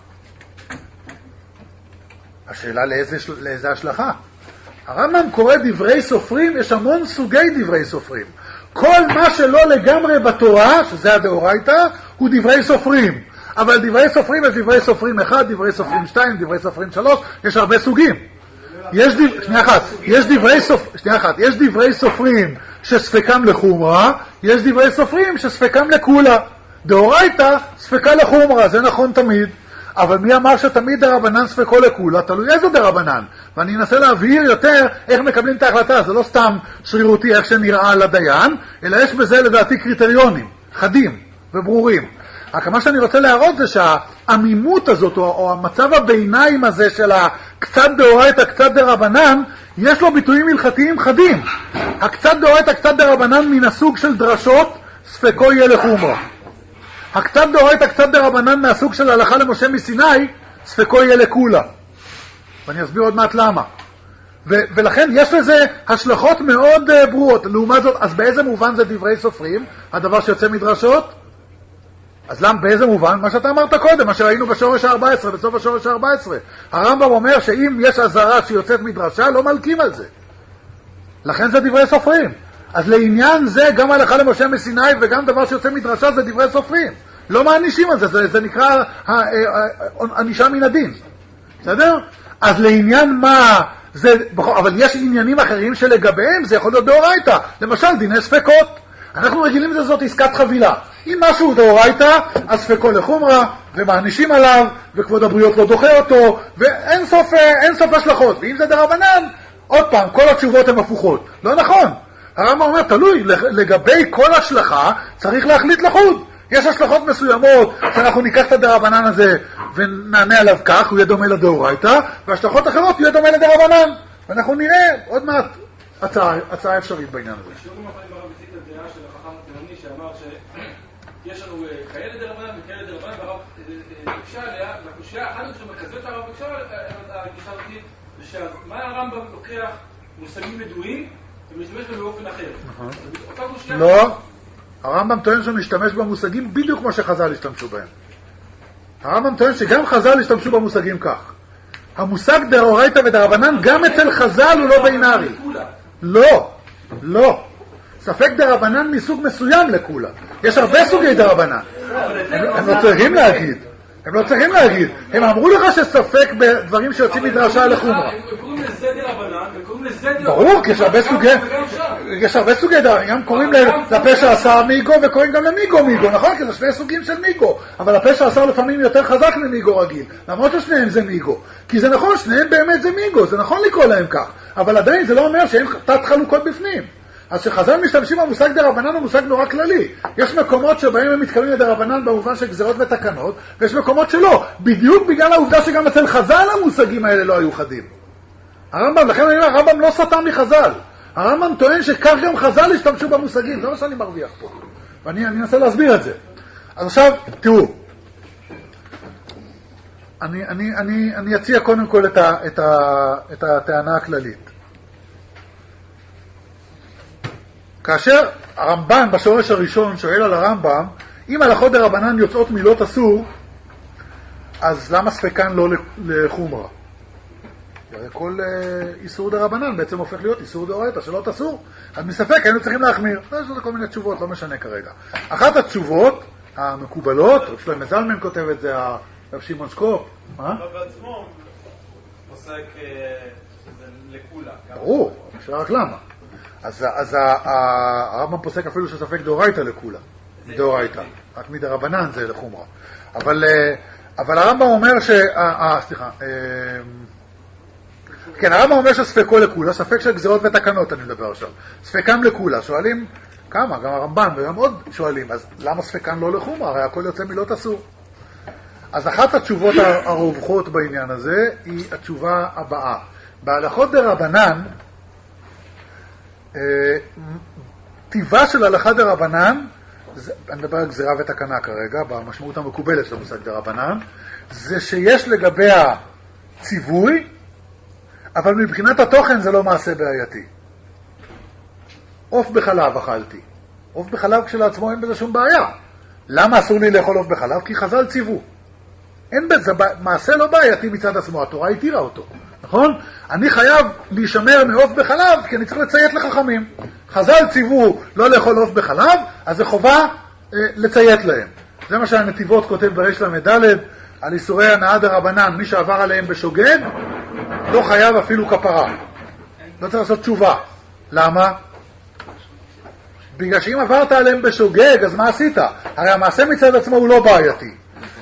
השאלה לאיזה, לאיזה השלכה? הרמב"ם קורא דברי סופרים, יש המון סוגי דברי סופרים. כל מה שלא לגמרי בתורה, שזה הדאורייתא, הוא דברי סופרים. אבל דברי סופרים יש דברי סופרים אחד, דברי סופרים שתיים, דברי סופרים שלוש, יש הרבה סוגים. יש דב... שנייה אחת, יש דברי סופ... שנייה אחת, יש דברי סופרים שספקם לחומרה, יש דברי סופרים שספקם לכולה. דאורייתא ספקה לחומרה, זה נכון תמיד. אבל מי אמר שתמיד דרבנן ספקו לכולה? תלוי איזה דרבנן. ואני אנסה להבהיר יותר איך מקבלים את ההחלטה. זה לא סתם שרירותי איך שנראה לדיין, אלא יש בזה לדעתי קריטריונים, חדים וברורים. רק מה שאני רוצה להראות זה שהעמימות הזאת, או, או המצב הביניים הזה של הקצת דאורייתא, קצת דרבנן, יש לו ביטויים הלכתיים חדים. הקצת דאורייתא, קצת דרבנן מן הסוג של דרשות, ספקו יהיה לחומרה. הקצת דאורייתא, קצת דרבנן מהסוג של הלכה למשה מסיני, ספקו יהיה לכולה. ואני אסביר עוד מעט למה. ו- ולכן יש לזה השלכות מאוד uh, ברורות. לעומת זאת, אז באיזה מובן זה דברי סופרים? הדבר שיוצא מדרשות? אז למה, באיזה מובן? מה שאתה אמרת קודם, מה שראינו בשורש ה-ארבע עשרה, בסוף השורש ה-ארבע עשרה. הרמב"ם אומר שאם יש עזרה שיוצאת מדרשה, לא מלקים על זה. לכן זה דברי סופרים. אז לעניין זה, גם הלכה למשה מסיני וגם דבר שיוצא מדרשה זה דברי סופרים. לא מענישים על זה, זה, זה נקרא ענישה מן הדין. בסדר? אז לעניין מה זה, אבל יש עניינים אחרים שלגביהם זה יכול להיות דאורייתא. למשל, דיני ספקות. אנחנו רגילים לזה, זאת עסקת חבילה. אם משהו דאורייתא, אז ספקו לחומרה, ומענישים עליו, וכבוד הבריות לא דוחה אותו, ואין סוף, אין סוף השלכות. ואם זה דרבנן, עוד פעם, כל התשובות הן הפוכות. לא נכון. הרמב"ם אומר, תלוי, לגבי כל השלכה, צריך להחליט לחוד. יש השלכות מסוימות, שאנחנו ניקח את הדרבנן הזה, ונענה עליו כך, הוא יהיה דומה לדאורייתא, והשלכות אחרות יהיה דומה לדרבנן. ואנחנו נראה עוד מעט הצעה, הצעה אפשרית בעניין הזה. שיעורים אחרים ברב הציג את הדעה של החכם התימני, שאמר שיש לנו כאלה דרבנן וכאלה דרבנן, והרב הקשה עליה, והקושיה, אחד המרכזיות שהרב הקשה עליה, הגישה אותי, זה שמה הרמב"ם לוקח מושגים ידועים, ומשתמש בהם באופן אחר. לא, הרמב"ם טוען שהוא משתמש במושגים בדיוק כמו שחז"ל השתמשו בהם. הרמב"ם טוען שגם חז"ל השתמשו במושגים כך. המושג דאורייתא ודרבנן גם אצל חז"ל הוא לא בינארי. לא, לא. ספק דרבנן מסוג מסוים לכולה. יש הרבה סוגי דרבנן. הם לא צריכים להגיד. הם לא צריכים להגיד. הם אמרו לך שספק בדברים שיוצאים מדרשה לחומרה. הם קוראים לזה דרבנן, הם קוראים לזה דרבנן. ברור, כי יש הרבה סוגי, יש הרבה סוגי דרבנן. גם קוראים לפשע עשר מיגו וקוראים גם למיגו מיגו, נכון? כי זה שני סוגים של מיגו. אבל הפשע עשר לפעמים יותר חזק ממיגו רגיל. למרות ששניהם זה מיגו. כי זה נכון, שניהם באמת זה מיגו. זה נכון לקרוא להם כך. אבל עדיין זה לא אומר שהם תת חלוקות בפנים. אז שחז"ל משתמשים במושג דרבנן הוא מושג נורא כללי. יש מקומות שבהם הם מתכוונים לדרבנן במובן של גזירות ותקנות, ויש מקומות שלא. בדיוק בגלל העובדה שגם אצל חז"ל המושגים האלה לא היו חדים. הרמב"ם, לכן אני אומר, הרמב"ם לא סתם מחז"ל. הרמב"ם טוען שכך גם חז"ל השתמשו במושגים. זה מה שאני מרוויח פה. ואני אני אנסה להסביר את זה. אז עכשיו, תראו. אני, אני, אני, אני אציע קודם כל את, ה, את, ה, את הטענה הכללית. כאשר הרמב"ן בשורש הראשון שואל על הרמב"ם, אם הלכות דרבנן יוצאות מילות אסור, אז למה ספקן לא לחומרה? כי הרי כל אה, איסור דרבנן בעצם הופך להיות איסור דאורייתא, שלא תסור. אז מספק היינו צריכים להחמיר. יש לזה כל מיני תשובות, לא משנה כרגע. אחת התשובות המקובלות, רב שלמה זלמן כותב את זה, רב שמעון שקופ. מה? לא בעצמו פוסק שזה לכולה. ברור, אפשר רק למה. אז, אז הרמב"ם פוסק אפילו שספק דאורייתא לכולה. מדאורייתא. רק מדרבנן זה לחומרה. אבל, אבל הרמב"ם אומר ש... אה, סליחה. כן, הרמב"ם אומר שספקו לכולה, ספק של גזירות ותקנות אני מדבר עכשיו. ספקם לכולה, שואלים כמה, גם הרמב"ן וגם עוד שואלים, אז למה ספקם לא לחומרה? הרי הכל יוצא מילות אסור. אז אחת התשובות הרווחות בעניין הזה היא התשובה הבאה. בהלכות דרבנן, טיבה של הלכה דרבנן, אני מדבר על גזירה ותקנה כרגע, במשמעות המקובלת של המושג דרבנן, זה שיש לגביה ציווי, אבל מבחינת התוכן זה לא מעשה בעייתי. עוף בחלב אכלתי. עוף בחלב כשלעצמו אין בזה שום בעיה. למה אסור לי לאכול עוף בחלב? כי חז"ל ציוו. אין בזה, מעשה לא בעייתי מצד עצמו, התורה התירה אותו. נכון? אני חייב להישמר מעוף בחלב, כי אני צריך לציית לחכמים. חז"ל ציוו לא לאכול עוף בחלב, אז זה חובה אה, לציית להם. זה מה שהנתיבות כותב בריש למד על איסורי הנאה דרבנן, מי שעבר עליהם בשוגג, לא חייב אפילו כפרה. לא צריך לעשות תשובה. למה? בגלל שאם עברת עליהם בשוגג, אז מה עשית? הרי המעשה מצד עצמו הוא לא בעייתי.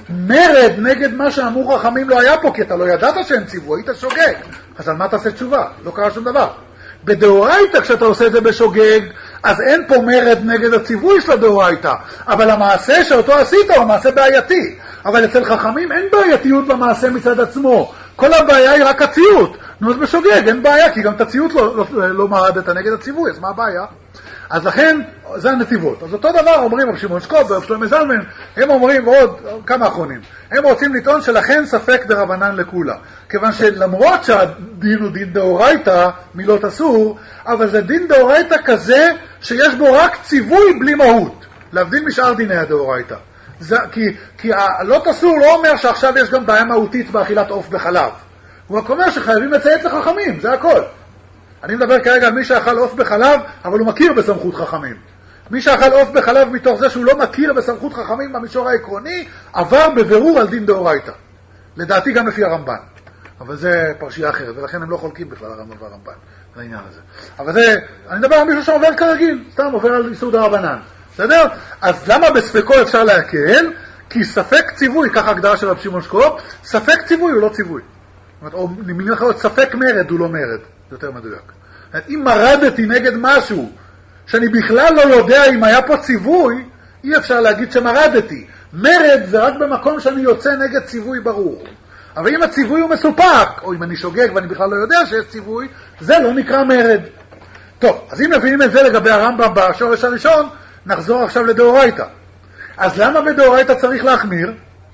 מרד נגד מה שאמרו חכמים לא היה פה, כי אתה לא ידעת שהם ציוו, היית שוגג. אז על מה תעשה תשובה? לא קרה שום דבר. בדאורייתא, כשאתה עושה את זה בשוגג, אז אין פה מרד נגד הציווי של הדאורייתא. אבל המעשה שאותו עשית הוא מעשה בעייתי. אבל אצל חכמים אין בעייתיות במעשה מצד עצמו. כל הבעיה היא רק הציות. נו, אז בשוגג אין בעיה, כי גם את הציות לא, לא, לא מרדת נגד הציווי, אז מה הבעיה? אז לכן, זה הנתיבות. אז אותו דבר אומרים רב שמעון שקופ ורב שלמה זלמן, הם אומרים, ועוד כמה אחרונים, הם רוצים לטעון שלכן ספק דרבנן לכולה. כיוון שלמרות שהדין הוא דין דאורייתא, מילות אסור, אבל זה דין דאורייתא כזה שיש בו רק ציווי בלי מהות, להבדיל משאר דיני הדאורייתא. כי, כי הלא תסור לא אומר שעכשיו יש גם בעיה מהותית באכילת עוף בחלב. הוא רק אומר שחייבים לציית לחכמים, זה הכל. אני מדבר כרגע על מי שאכל עוף בחלב, אבל הוא מכיר בסמכות חכמים. מי שאכל עוף בחלב מתוך זה שהוא לא מכיר בסמכות חכמים במישור העקרוני, עבר בבירור על דין דאורייתא. לדעתי גם לפי הרמב"ן. אבל זה פרשייה אחרת, ולכן הם לא חולקים בכלל הרמב"ן והרמב"ן, לעניין הזה. אבל זה, אני מדבר על מישהו שעובר כרגיל, סתם עובר על איסור דרבנן. בסדר? אז למה בספקו אפשר להקל? כי ספק ציווי, ככה הגדרה של רב שמעון שקופ, ספק ציווי הוא לא ציווי. או במילים אחרות, ספק מרד הוא לא מרד. זה יותר מדויק. אם מרדתי נגד משהו שאני בכלל לא יודע אם היה פה ציווי, אי אפשר להגיד שמרדתי. מרד זה רק במקום שאני יוצא נגד ציווי ברור. אבל אם הציווי הוא מסופק, או אם אני שוגג ואני בכלל לא יודע שיש ציווי, זה לא נקרא מרד. טוב, אז אם מבינים את זה לגבי הרמב"ם בשורש הראשון, נחזור עכשיו לדאורייתא. אז למה בדאורייתא צריך להחמיר?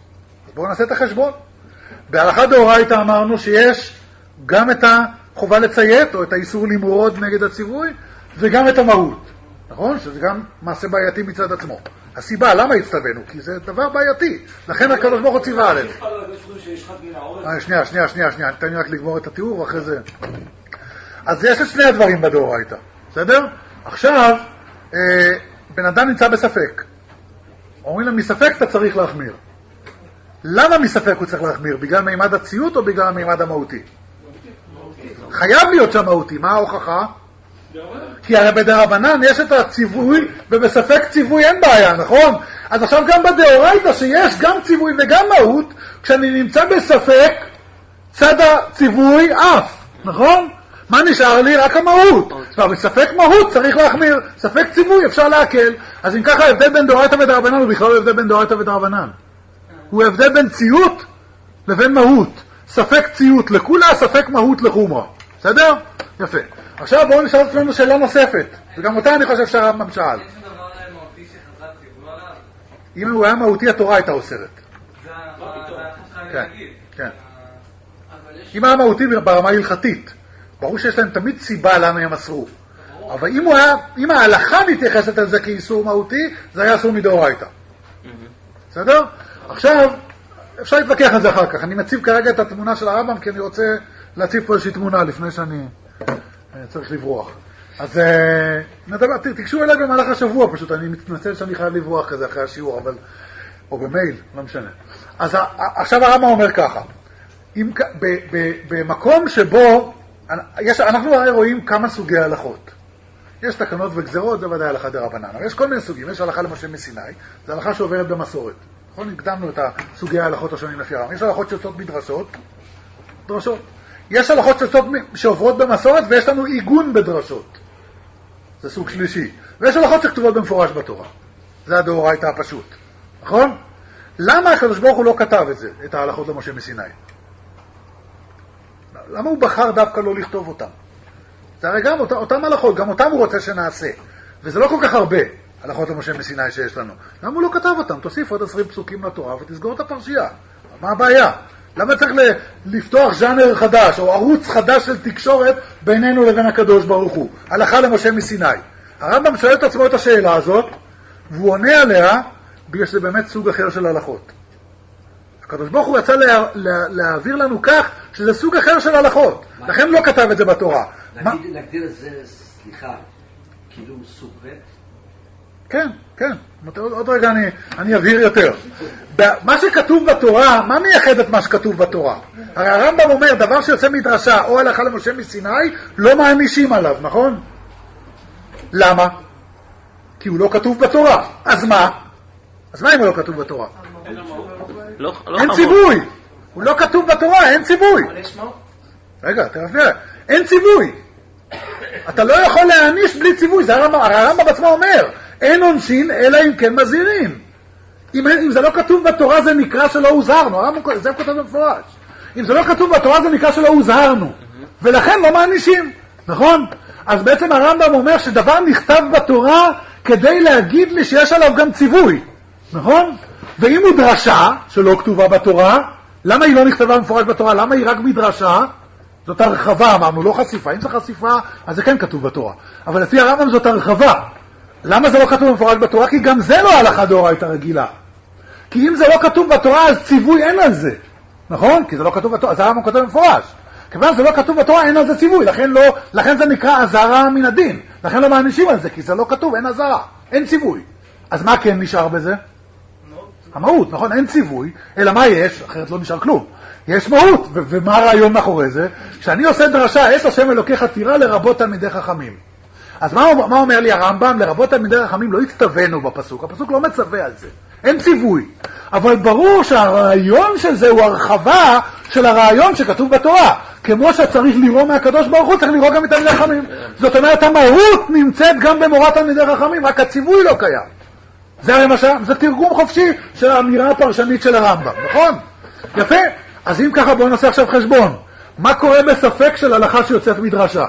אז בואו נעשה את החשבון. בהלכה דאורייתא אמרנו שיש גם את החובה לציית, או את האיסור למרוד נגד הציווי, וגם את המהות. נכון? שזה גם מעשה בעייתי מצד עצמו. הסיבה, למה הצטווינו? כי זה דבר בעייתי. לכן הקדוש ברוך הוא ציווה עלינו. שנייה, שנייה, שנייה, שנייה. תן לי רק לגמור את התיאור, ואחרי זה... אז יש את שני הדברים בדאורייתא. בסדר? עכשיו, אה, בן אדם נמצא בספק. אומרים להם, מספק אתה צריך להחמיר. למה מספק הוא צריך להחמיר? בגלל מימד הציות או בגלל מימד המהותי? חייב להיות שם מהותי. מה ההוכחה? כי הרי בדרבנן יש את הציווי, ובספק ציווי אין בעיה, נכון? אז עכשיו גם בדאורייתא שיש גם ציווי וגם מהות, כשאני נמצא בספק, צד הציווי אף, נכון? מה נשאר לי? רק המהות. בספק מהות צריך להחמיר, ספק ציווי אפשר להקל. אז אם ככה ההבדל בין דאורייתא ודרבנן הוא בכלל לא הבדל בין דאורייתא ודרבנן. הוא הבדל בין ציות לבין מהות. ספק ציות לכולה, ספק מהות לחומרה. בסדר? יפה. עכשיו בואו נשאל אצלנו שאלה נוספת, וגם אותה אני חושב שהרמב"ם שאל. יש דבר מהותי שחז"ל ציוו עליו? אם הוא היה מהותי, התורה הייתה אוסרת. זה החכם להגיד. כן. אם היה מהותי ברמה הלכתית, ברור שיש להם תמיד סיבה למה הם אסרו. אבל אם, היה, אם ההלכה מתייחסת על זה כאיסור מהותי, זה היה אסור מדאורייתא. בסדר? עכשיו, אפשר להתווכח על זה אחר כך. אני מציב כרגע את התמונה של הרמב"ם, כי אני רוצה להציב פה איזושהי תמונה לפני שאני צריך לברוח. אז נדבר, תקשו אליי במהלך השבוע פשוט, אני מתנצל שאני חייב לברוח כזה אחרי השיעור, אבל, או במייל, לא משנה. אז עכשיו הרמב"ם אומר ככה, אם, ב, ב, במקום שבו, יש, אנחנו הרי רואים כמה סוגי הלכות. יש תקנות וגזרות, זה ודאי הלכה דרבנן. אבל יש כל מיני סוגים, יש הלכה למשה מסיני, זה הלכה שעוברת במסורת. נכון? הקדמנו את סוגי ההלכות השונים לפי הרמב"ם. יש הלכות שיוצאות מדרשות, דרשות. יש הלכות שיוצאות שעוברות במסורת, ויש לנו עיגון בדרשות. זה סוג שלישי. ויש הלכות שכתובות במפורש בתורה. זה הדאורייתא הפשוט. נכון? למה הקדוש ברוך הוא לא כתב את זה, את ההלכות למשה מסיני? למה הוא בחר דווקא לא לכתוב אותם? זה הרי גם אותם הלכות, גם אותם הוא רוצה שנעשה. וזה לא כל כך הרבה הלכות למשה מסיני שיש לנו. למה הוא לא כתב אותם? תוסיף עוד עשרים פסוקים לתורה ותסגור את הפרשייה. מה הבעיה? למה צריך לפתוח ז'אנר חדש, או ערוץ חדש של תקשורת בינינו לבין הקדוש ברוך הוא? הלכה למשה מסיני. הרמב"ם שואל את עצמו את השאלה הזאת, והוא עונה עליה, בגלל שזה באמת סוג אחר של הלכות. הקדוש ברוך הוא רצה לה, לה, להעביר לנו כך, שזה סוג אחר של הלכות. לכן לא כתב את זה בתורה. להגדיר את זה, סליחה, כאילו סוג ב'? כן, כן. עוד רגע אני, אני אבהיר יותר. מה שכתוב בתורה, מה מייחד את מה שכתוב בתורה? הרי הרמב"ם אומר, דבר שיוצא מדרשה או הלכה למשה מסיני, לא מענישים עליו, נכון? למה? כי הוא לא כתוב בתורה. אז מה? אז מה אם הוא לא כתוב בתורה? אין ציווי. הוא לא כתוב בתורה, אין ציווי. רגע, תראה, אין ציווי. אתה לא יכול להעניש בלי ציווי. זה הרמב"ם בעצמו אומר, אין עונשין אלא אם כן מזהירים. אם, אם זה לא כתוב בתורה זה נקרא שלא הוזהרנו. זה כתוב במפורש. אם זה לא כתוב בתורה זה נקרא שלא הוזהרנו. ולכן לא מענישים. נכון? אז בעצם הרמב"ם אומר שדבר נכתב בתורה כדי להגיד לי שיש עליו גם ציווי. נכון? ואם הוא דרשה שלא כתובה בתורה, למה היא לא נכתבה מפורש בתורה? למה היא רק מדרשה? זאת הרחבה, אמרנו, לא חשיפה. אם זה חשיפה, אז זה כן כתוב בתורה. אבל לפי הרמב"ם זאת הרחבה. למה זה לא כתוב מפורש בתורה? כי גם זה לא הלכה דאורייתא רגילה. כי אם זה לא כתוב בתורה, אז ציווי אין על זה. נכון? כי זה לא כתוב בתורה, אז הרמב"ם כותב מפורש. כיוון שזה לא כתוב בתורה, אין על זה ציווי. לכן, לא, לכן זה נקרא אזהרה מן הדין. לכן לא מענישים על זה, כי זה לא כתוב, אין אזהרה. אין ציווי. אז מה כן נשאר בזה? המהות, נכון? אין ציווי, אלא מה יש? אחרת לא נשאר כלום. יש מהות, ו- ומה הרעיון מאחורי זה? כשאני עושה דרשה, את השם אלוקי חתירה לרבות תלמידי חכמים. אז מה, מה אומר לי הרמב"ם? לרבות תלמידי חכמים לא הצטווינו בפסוק. הפסוק לא מצווה על זה. אין ציווי. אבל ברור שהרעיון של זה הוא הרחבה של הרעיון שכתוב בתורה. כמו שצריך לראות מהקדוש ברוך הוא, צריך לראות גם מתלמידי חכמים. זאת אומרת, המהות נמצאת גם במורת תלמידי חכמים, רק הציווי לא קיים. זה הרי מה ש... זה תרגום חופשי של האמירה הפרשנית של הרמב"ם, נכון? יפה? אז אם ככה בואו נעשה עכשיו חשבון. מה קורה בספק של הלכה שיוצאת מדרשה?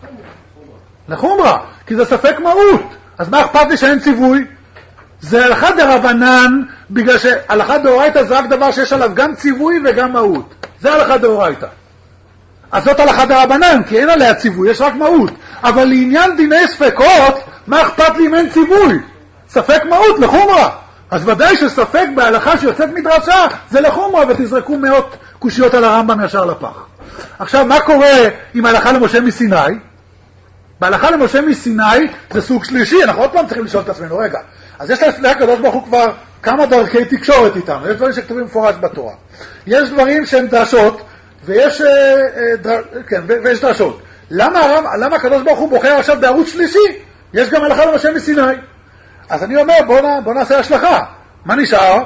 לחומרה, כי זה ספק מהות. אז מה אכפת לי שאין ציווי? זה הלכה דרבנן, בגלל שהלכה דאורייתא זה רק דבר שיש עליו גם ציווי וגם מהות. זה הלכה דאורייתא. אז זאת הלכה דרבנן, כי אין עליה ציווי, יש רק מהות. אבל לעניין דיני ספקות, מה אכפת לי אם אין ציווי? ספק מהות לחומרה. אז ודאי שספק בהלכה שיוצאת מדרשה זה לחומרה, ותזרקו מאות קושיות על הרמב"ם ישר לפח. עכשיו מה קורה עם ההלכה למשה מסיני? בהלכה למשה מסיני זה סוג שלישי, אנחנו עוד פעם צריכים לשאול את עצמנו, רגע, אז יש לפני הקדוש ברוך הוא כבר כמה דרכי תקשורת איתם, יש דברים שכתובים מפורש בתורה, יש דברים שהם דרשות ויש, דר, כן, ויש דרשות. למה, למה הקדוש ברוך הוא בוחר עכשיו בערוץ שלישי? יש גם הלכה למשה מסיני. אז אני אומר, בוא, בוא נעשה השלכה. מה נשאר?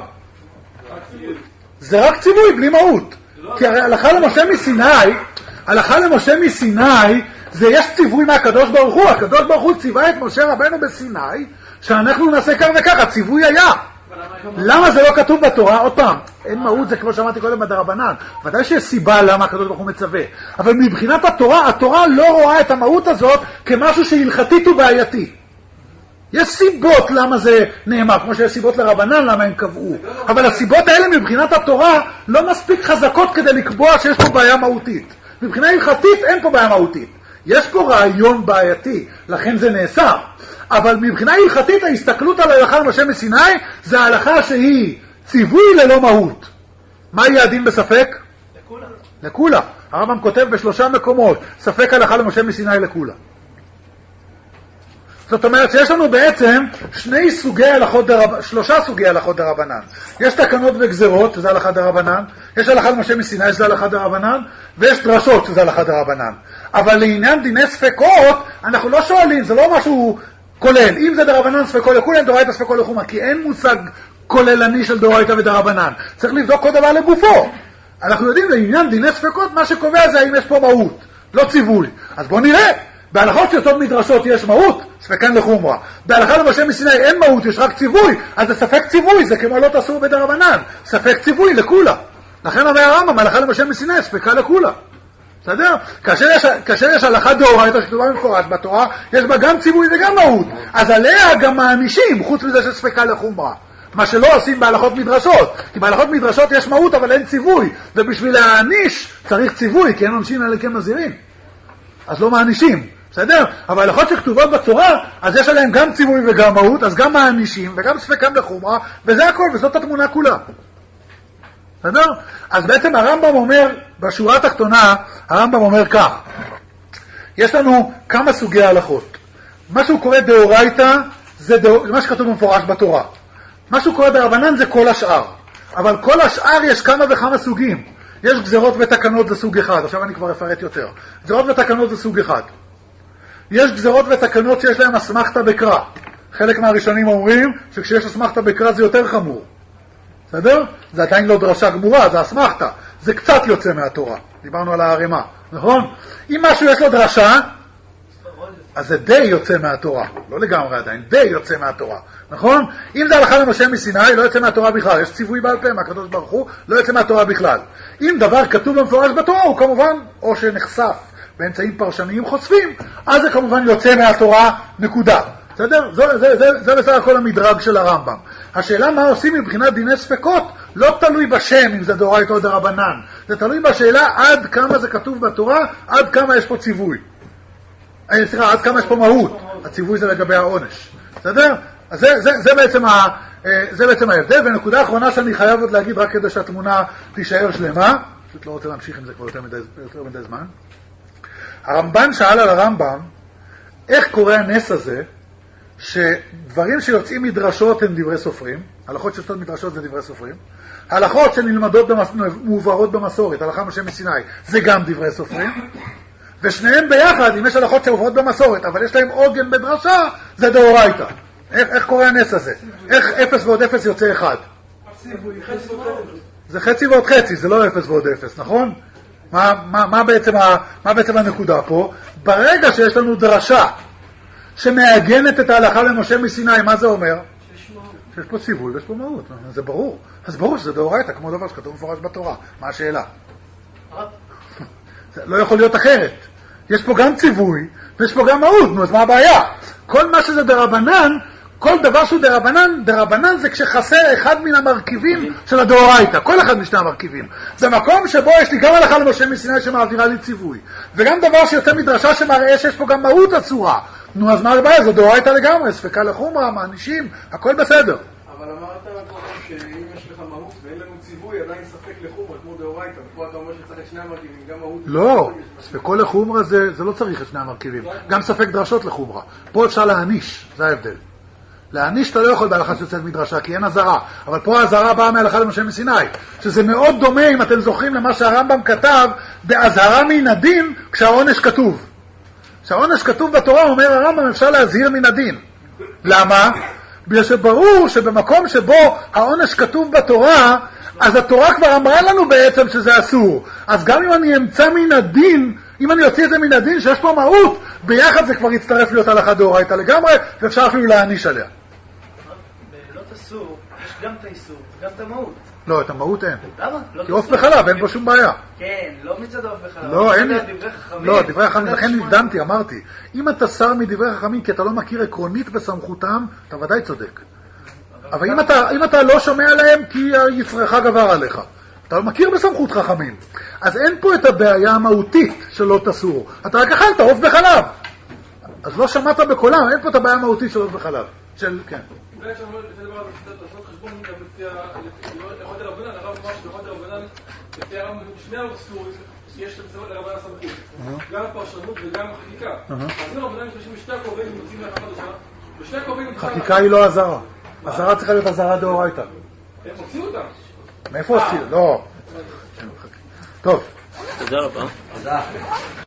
זה רק ציווי, בלי מהות. כי הרי הלכה למשה מסיני, הלכה למשה מסיני, זה יש ציווי מהקדוש ברוך הוא. הקדוש ברוך הוא ציווה את משה רבנו בסיני, שאנחנו נעשה כך וכך, הציווי היה. למה זה לא כתוב בתורה? עוד פעם, אין מהות, זה כמו שאמרתי קודם בדרבנן. ודאי שיש סיבה למה הקדוש ברוך הוא מצווה. אבל מבחינת התורה, התורה לא רואה את המהות הזאת כמשהו שהלכתית ובעייתי. יש סיבות למה זה נאמר, כמו שיש סיבות לרבנן למה הם קבעו. אבל הסיבות האלה מבחינת התורה לא מספיק חזקות כדי לקבוע שיש פה בעיה מהותית. מבחינה הלכתית אין פה בעיה מהותית. יש פה רעיון בעייתי, לכן זה נעשה. אבל מבחינה הלכתית ההסתכלות על ההלכה למשה מסיני זה ההלכה שהיא ציווי ללא מהות. מה יהיה הדין בספק? לכולה. לכולה. הרמב"ם כותב בשלושה מקומות, ספק הלכה למשה מסיני לכולה. זאת אומרת שיש לנו בעצם שני סוגי הלכות דרבנן, שלושה סוגי הלכות דרבנן. יש תקנות וגזרות, שזה הלכה דרבנן, יש הלכה למשה מסיני, שזה הלכה דרבנן, ויש דרשות, שזה הלכה דרבנן. אבל לעניין דיני ספקות, אנחנו לא שואלים, זה לא משהו כולל. אם זה דרבנן ספקו לכולם, דאורייתא ספקו לחומרא, כי אין מושג כוללני של דאורייתא ודרבנן. צריך לבדוק כל דבר לגופו. אנחנו יודעים לעניין דיני ספקות, מה שקובע זה האם יש פה מהות, לא ציווי. אז בואו נראה. בהלכות שיוצאות מדרשות יש מהות, ספקן לחומרא. בהלכה למשה מסיני אין מהות, יש רק ציווי, אז זה ספק ציווי, זה כמו לא תסור בדרבנן, ספק ציווי לכולה. לכן אומר הרמב"ם, הלכה למשה מסיני, ספקה לכולה. בסדר? כאשר יש, כאשר יש הלכה דאורייתא שכתובה במפורש בתורה, יש בה גם ציווי וגם מהות. אז עליה גם מענישים, חוץ מזה שספקה לחומרא. מה שלא עושים בהלכות מדרשות. כי בהלכות מדרשות יש מהות אבל אין ציווי, ובשביל להעניש צריך ציווי, כי אין עונשים אלא כמזהירים. אז לא מענישים. בסדר? אבל הלכות שכתובות בתורה, אז יש עליהם גם ציווי וגם מהות, אז גם מענישים וגם ספקם לחומרא, וזה הכל, וזאת התמונה כולה. בסדר? אז בעצם הרמב"ם אומר, בשורה התחתונה, הרמב"ם אומר כך, יש לנו כמה סוגי הלכות. מה שהוא קורא דאורייתא, זה דאור... מה שכתוב במפורש בתורה. מה שהוא קורא דרבנן זה כל השאר. אבל כל השאר יש כמה וכמה סוגים. יש גזרות ותקנות זה סוג אחד, עכשיו אני כבר אפרט יותר. גזרות ותקנות זה סוג אחד. יש גזרות ותקנות שיש להם אסמכתא בקרא. חלק מהראשונים אומרים שכשיש אסמכתא בקרא זה יותר חמור. בסדר? זה עדיין לא דרשה גמורה, זה אסמכתא. זה קצת יוצא מהתורה. דיברנו על הערימה, נכון? אם משהו יש לו דרשה, אז זה די יוצא מהתורה. לא לגמרי עדיין, די יוצא מהתורה. נכון? אם זה הלכה למשה מסיני, לא יוצא מהתורה בכלל. יש ציווי בעל פה מהקדוש ברוך הוא, לא יוצא מהתורה בכלל. אם דבר כתוב במפורש בתורה, הוא כמובן, או שנחשף באמצעים פרשניים חושפים, אז זה כמובן יוצא מהתורה, נקודה. בסדר? זה, זה, זה, זה בסך הכל המדרג של הרמב"ם. השאלה מה עושים מבחינת דיני ספקות, לא תלוי בשם אם זה דאורייתא או דרבנן. זה תלוי בשאלה עד כמה זה כתוב בתורה, עד כמה יש פה ציווי. סליחה, עד כמה יש פה מהות. הציווי זה לגבי העונש. בסדר? אז זה, זה, זה בעצם ה, זה בעצם ההבדל. ונקודה האחרונה שאני חייב עוד להגיד רק כדי שהתמונה תישאר שלמה. פשוט לא רוצה להמשיך עם זה כבר יותר מדי, יותר מדי זמן. הרמב"ן שאל על הרמב"ם, איך קורה הנס הזה, שדברים שיוצאים מדרשות הם דברי סופרים, הלכות שיוצאות מדרשות זה דברי סופרים, הלכות שנלמדות, במס... מעוברות במסורת, הלכה משה מסיני, זה גם דברי סופרים, ושניהם ביחד, אם יש הלכות שעוברות במסורת, אבל יש להם עוגן בדרשה, זה דאורייתא. איך, איך קורה הנס הזה? איך אפס ועוד אפס יוצא אחד? זה חצי ועוד חצי, זה לא אפס ועוד אפס, נכון? מה, מה, מה, בעצם ה, מה בעצם הנקודה פה? ברגע שיש לנו דרשה שמעגנת את ההלכה למשה מסיני, מה זה אומר? שיש פה ציווי ויש פה מהות, זה ברור. אז ברור שזה דאורייתא, כמו דבר שכתוב מפורש בתורה. מה השאלה? זה לא יכול להיות אחרת. יש פה גם ציווי ויש פה גם מהות, נו, אז מה הבעיה? כל מה שזה דרבנן, כל דבר שהוא דרבנן, דרבנן זה כשחסר אחד מן המרכיבים של הדאורייתא, כל אחד משני המרכיבים. זה מקום שבו יש לי גם הלכה למשה מסיני שמעבירה לי ציווי, וגם דבר שיוצא מדרשה שמראה שיש פה גם מהות אסורה. נו, אז מה הבעיה? זה דאורייתא לגמרי, ספקה לחומרא, מענישים, הכל בסדר. אבל אמרת שאם יש לך מהות ואין לנו ציווי, עדיין ספק לחומרא, כמו דאורייתא, ופה אתה אומר שצריך את שני המרכיבים, גם מהות... לא, ספקו לחומרא זה, זה לא צריך את שני המרכיבים, גם ספק דרשות לחומרא. פה אפשר להעניש, זה ההבדל. להעניש אתה לא יכול בהלכה שיוצאת מדרשה, כי אין הזרה. אבל פה ההזרה באה מהלכה למשה מסיני, שזה מאוד דומה, אם אתם זוכרים, למה שהרמב"ם כתב, בהזהרה מן הדין, כשהעונש כתוב. כשהעונש כתוב בתורה, אומר הרמב"ם, אפשר להזהיר מן הדין. למה? בגלל שברור שבמקום שבו העונש כתוב בתורה, אז התורה כבר אמרה לנו בעצם שזה אסור. אז גם אם אני אמצא מן הדין, אם אני אוציא את זה מן הדין שיש פה מהות, ביחד זה כבר יצטרף להיות הלכה דאורייתא לגמרי, ואפשר אפילו להעניש עליה. בלא תסור, יש גם את האיסור, גם את המהות. לא, את המהות אין. למה? כי עוף בחלב, אין פה שום בעיה. כן, לא מצד עוף בחלב. לא, אין... דברי חכמים. לא, דברי חכמים, לכן נקדמתי, אמרתי. אם אתה שר מדברי חכמים כי אתה לא מכיר עקרונית בסמכותם, אתה ודאי צודק. אבל אם אתה, אם אתה לא שומע להם כי יצרך גבר עליך, אתה לא מכיר בסמכות חכמים. אז אין פה את הבעיה המהותית שלא תסור. אתה רק אכלת עוף בחלב. אז לא שמעת בקולם, אין פה את הבעיה המהותית של עוף בחלב. של, כן. אולי אפשר לעשות חשבון גם לפי הלכות הרבנן, הרב אמר שלכות הרבנן, לפי הרב שני האסורים, יש לרבנן הסמכות, גם הפרשנות וגם החקיקה. אז אם הרבנן משתמשים בשתי הקרובים ומוצאים לאחר חדשה, בשתי הקרובים... חקיקה היא לא הזרה. הזרה צריכה להיות הזרה דאורייתא. הם הוציאו אותם. מאיפה הוציאו? לא. טוב. תודה רבה. תודה.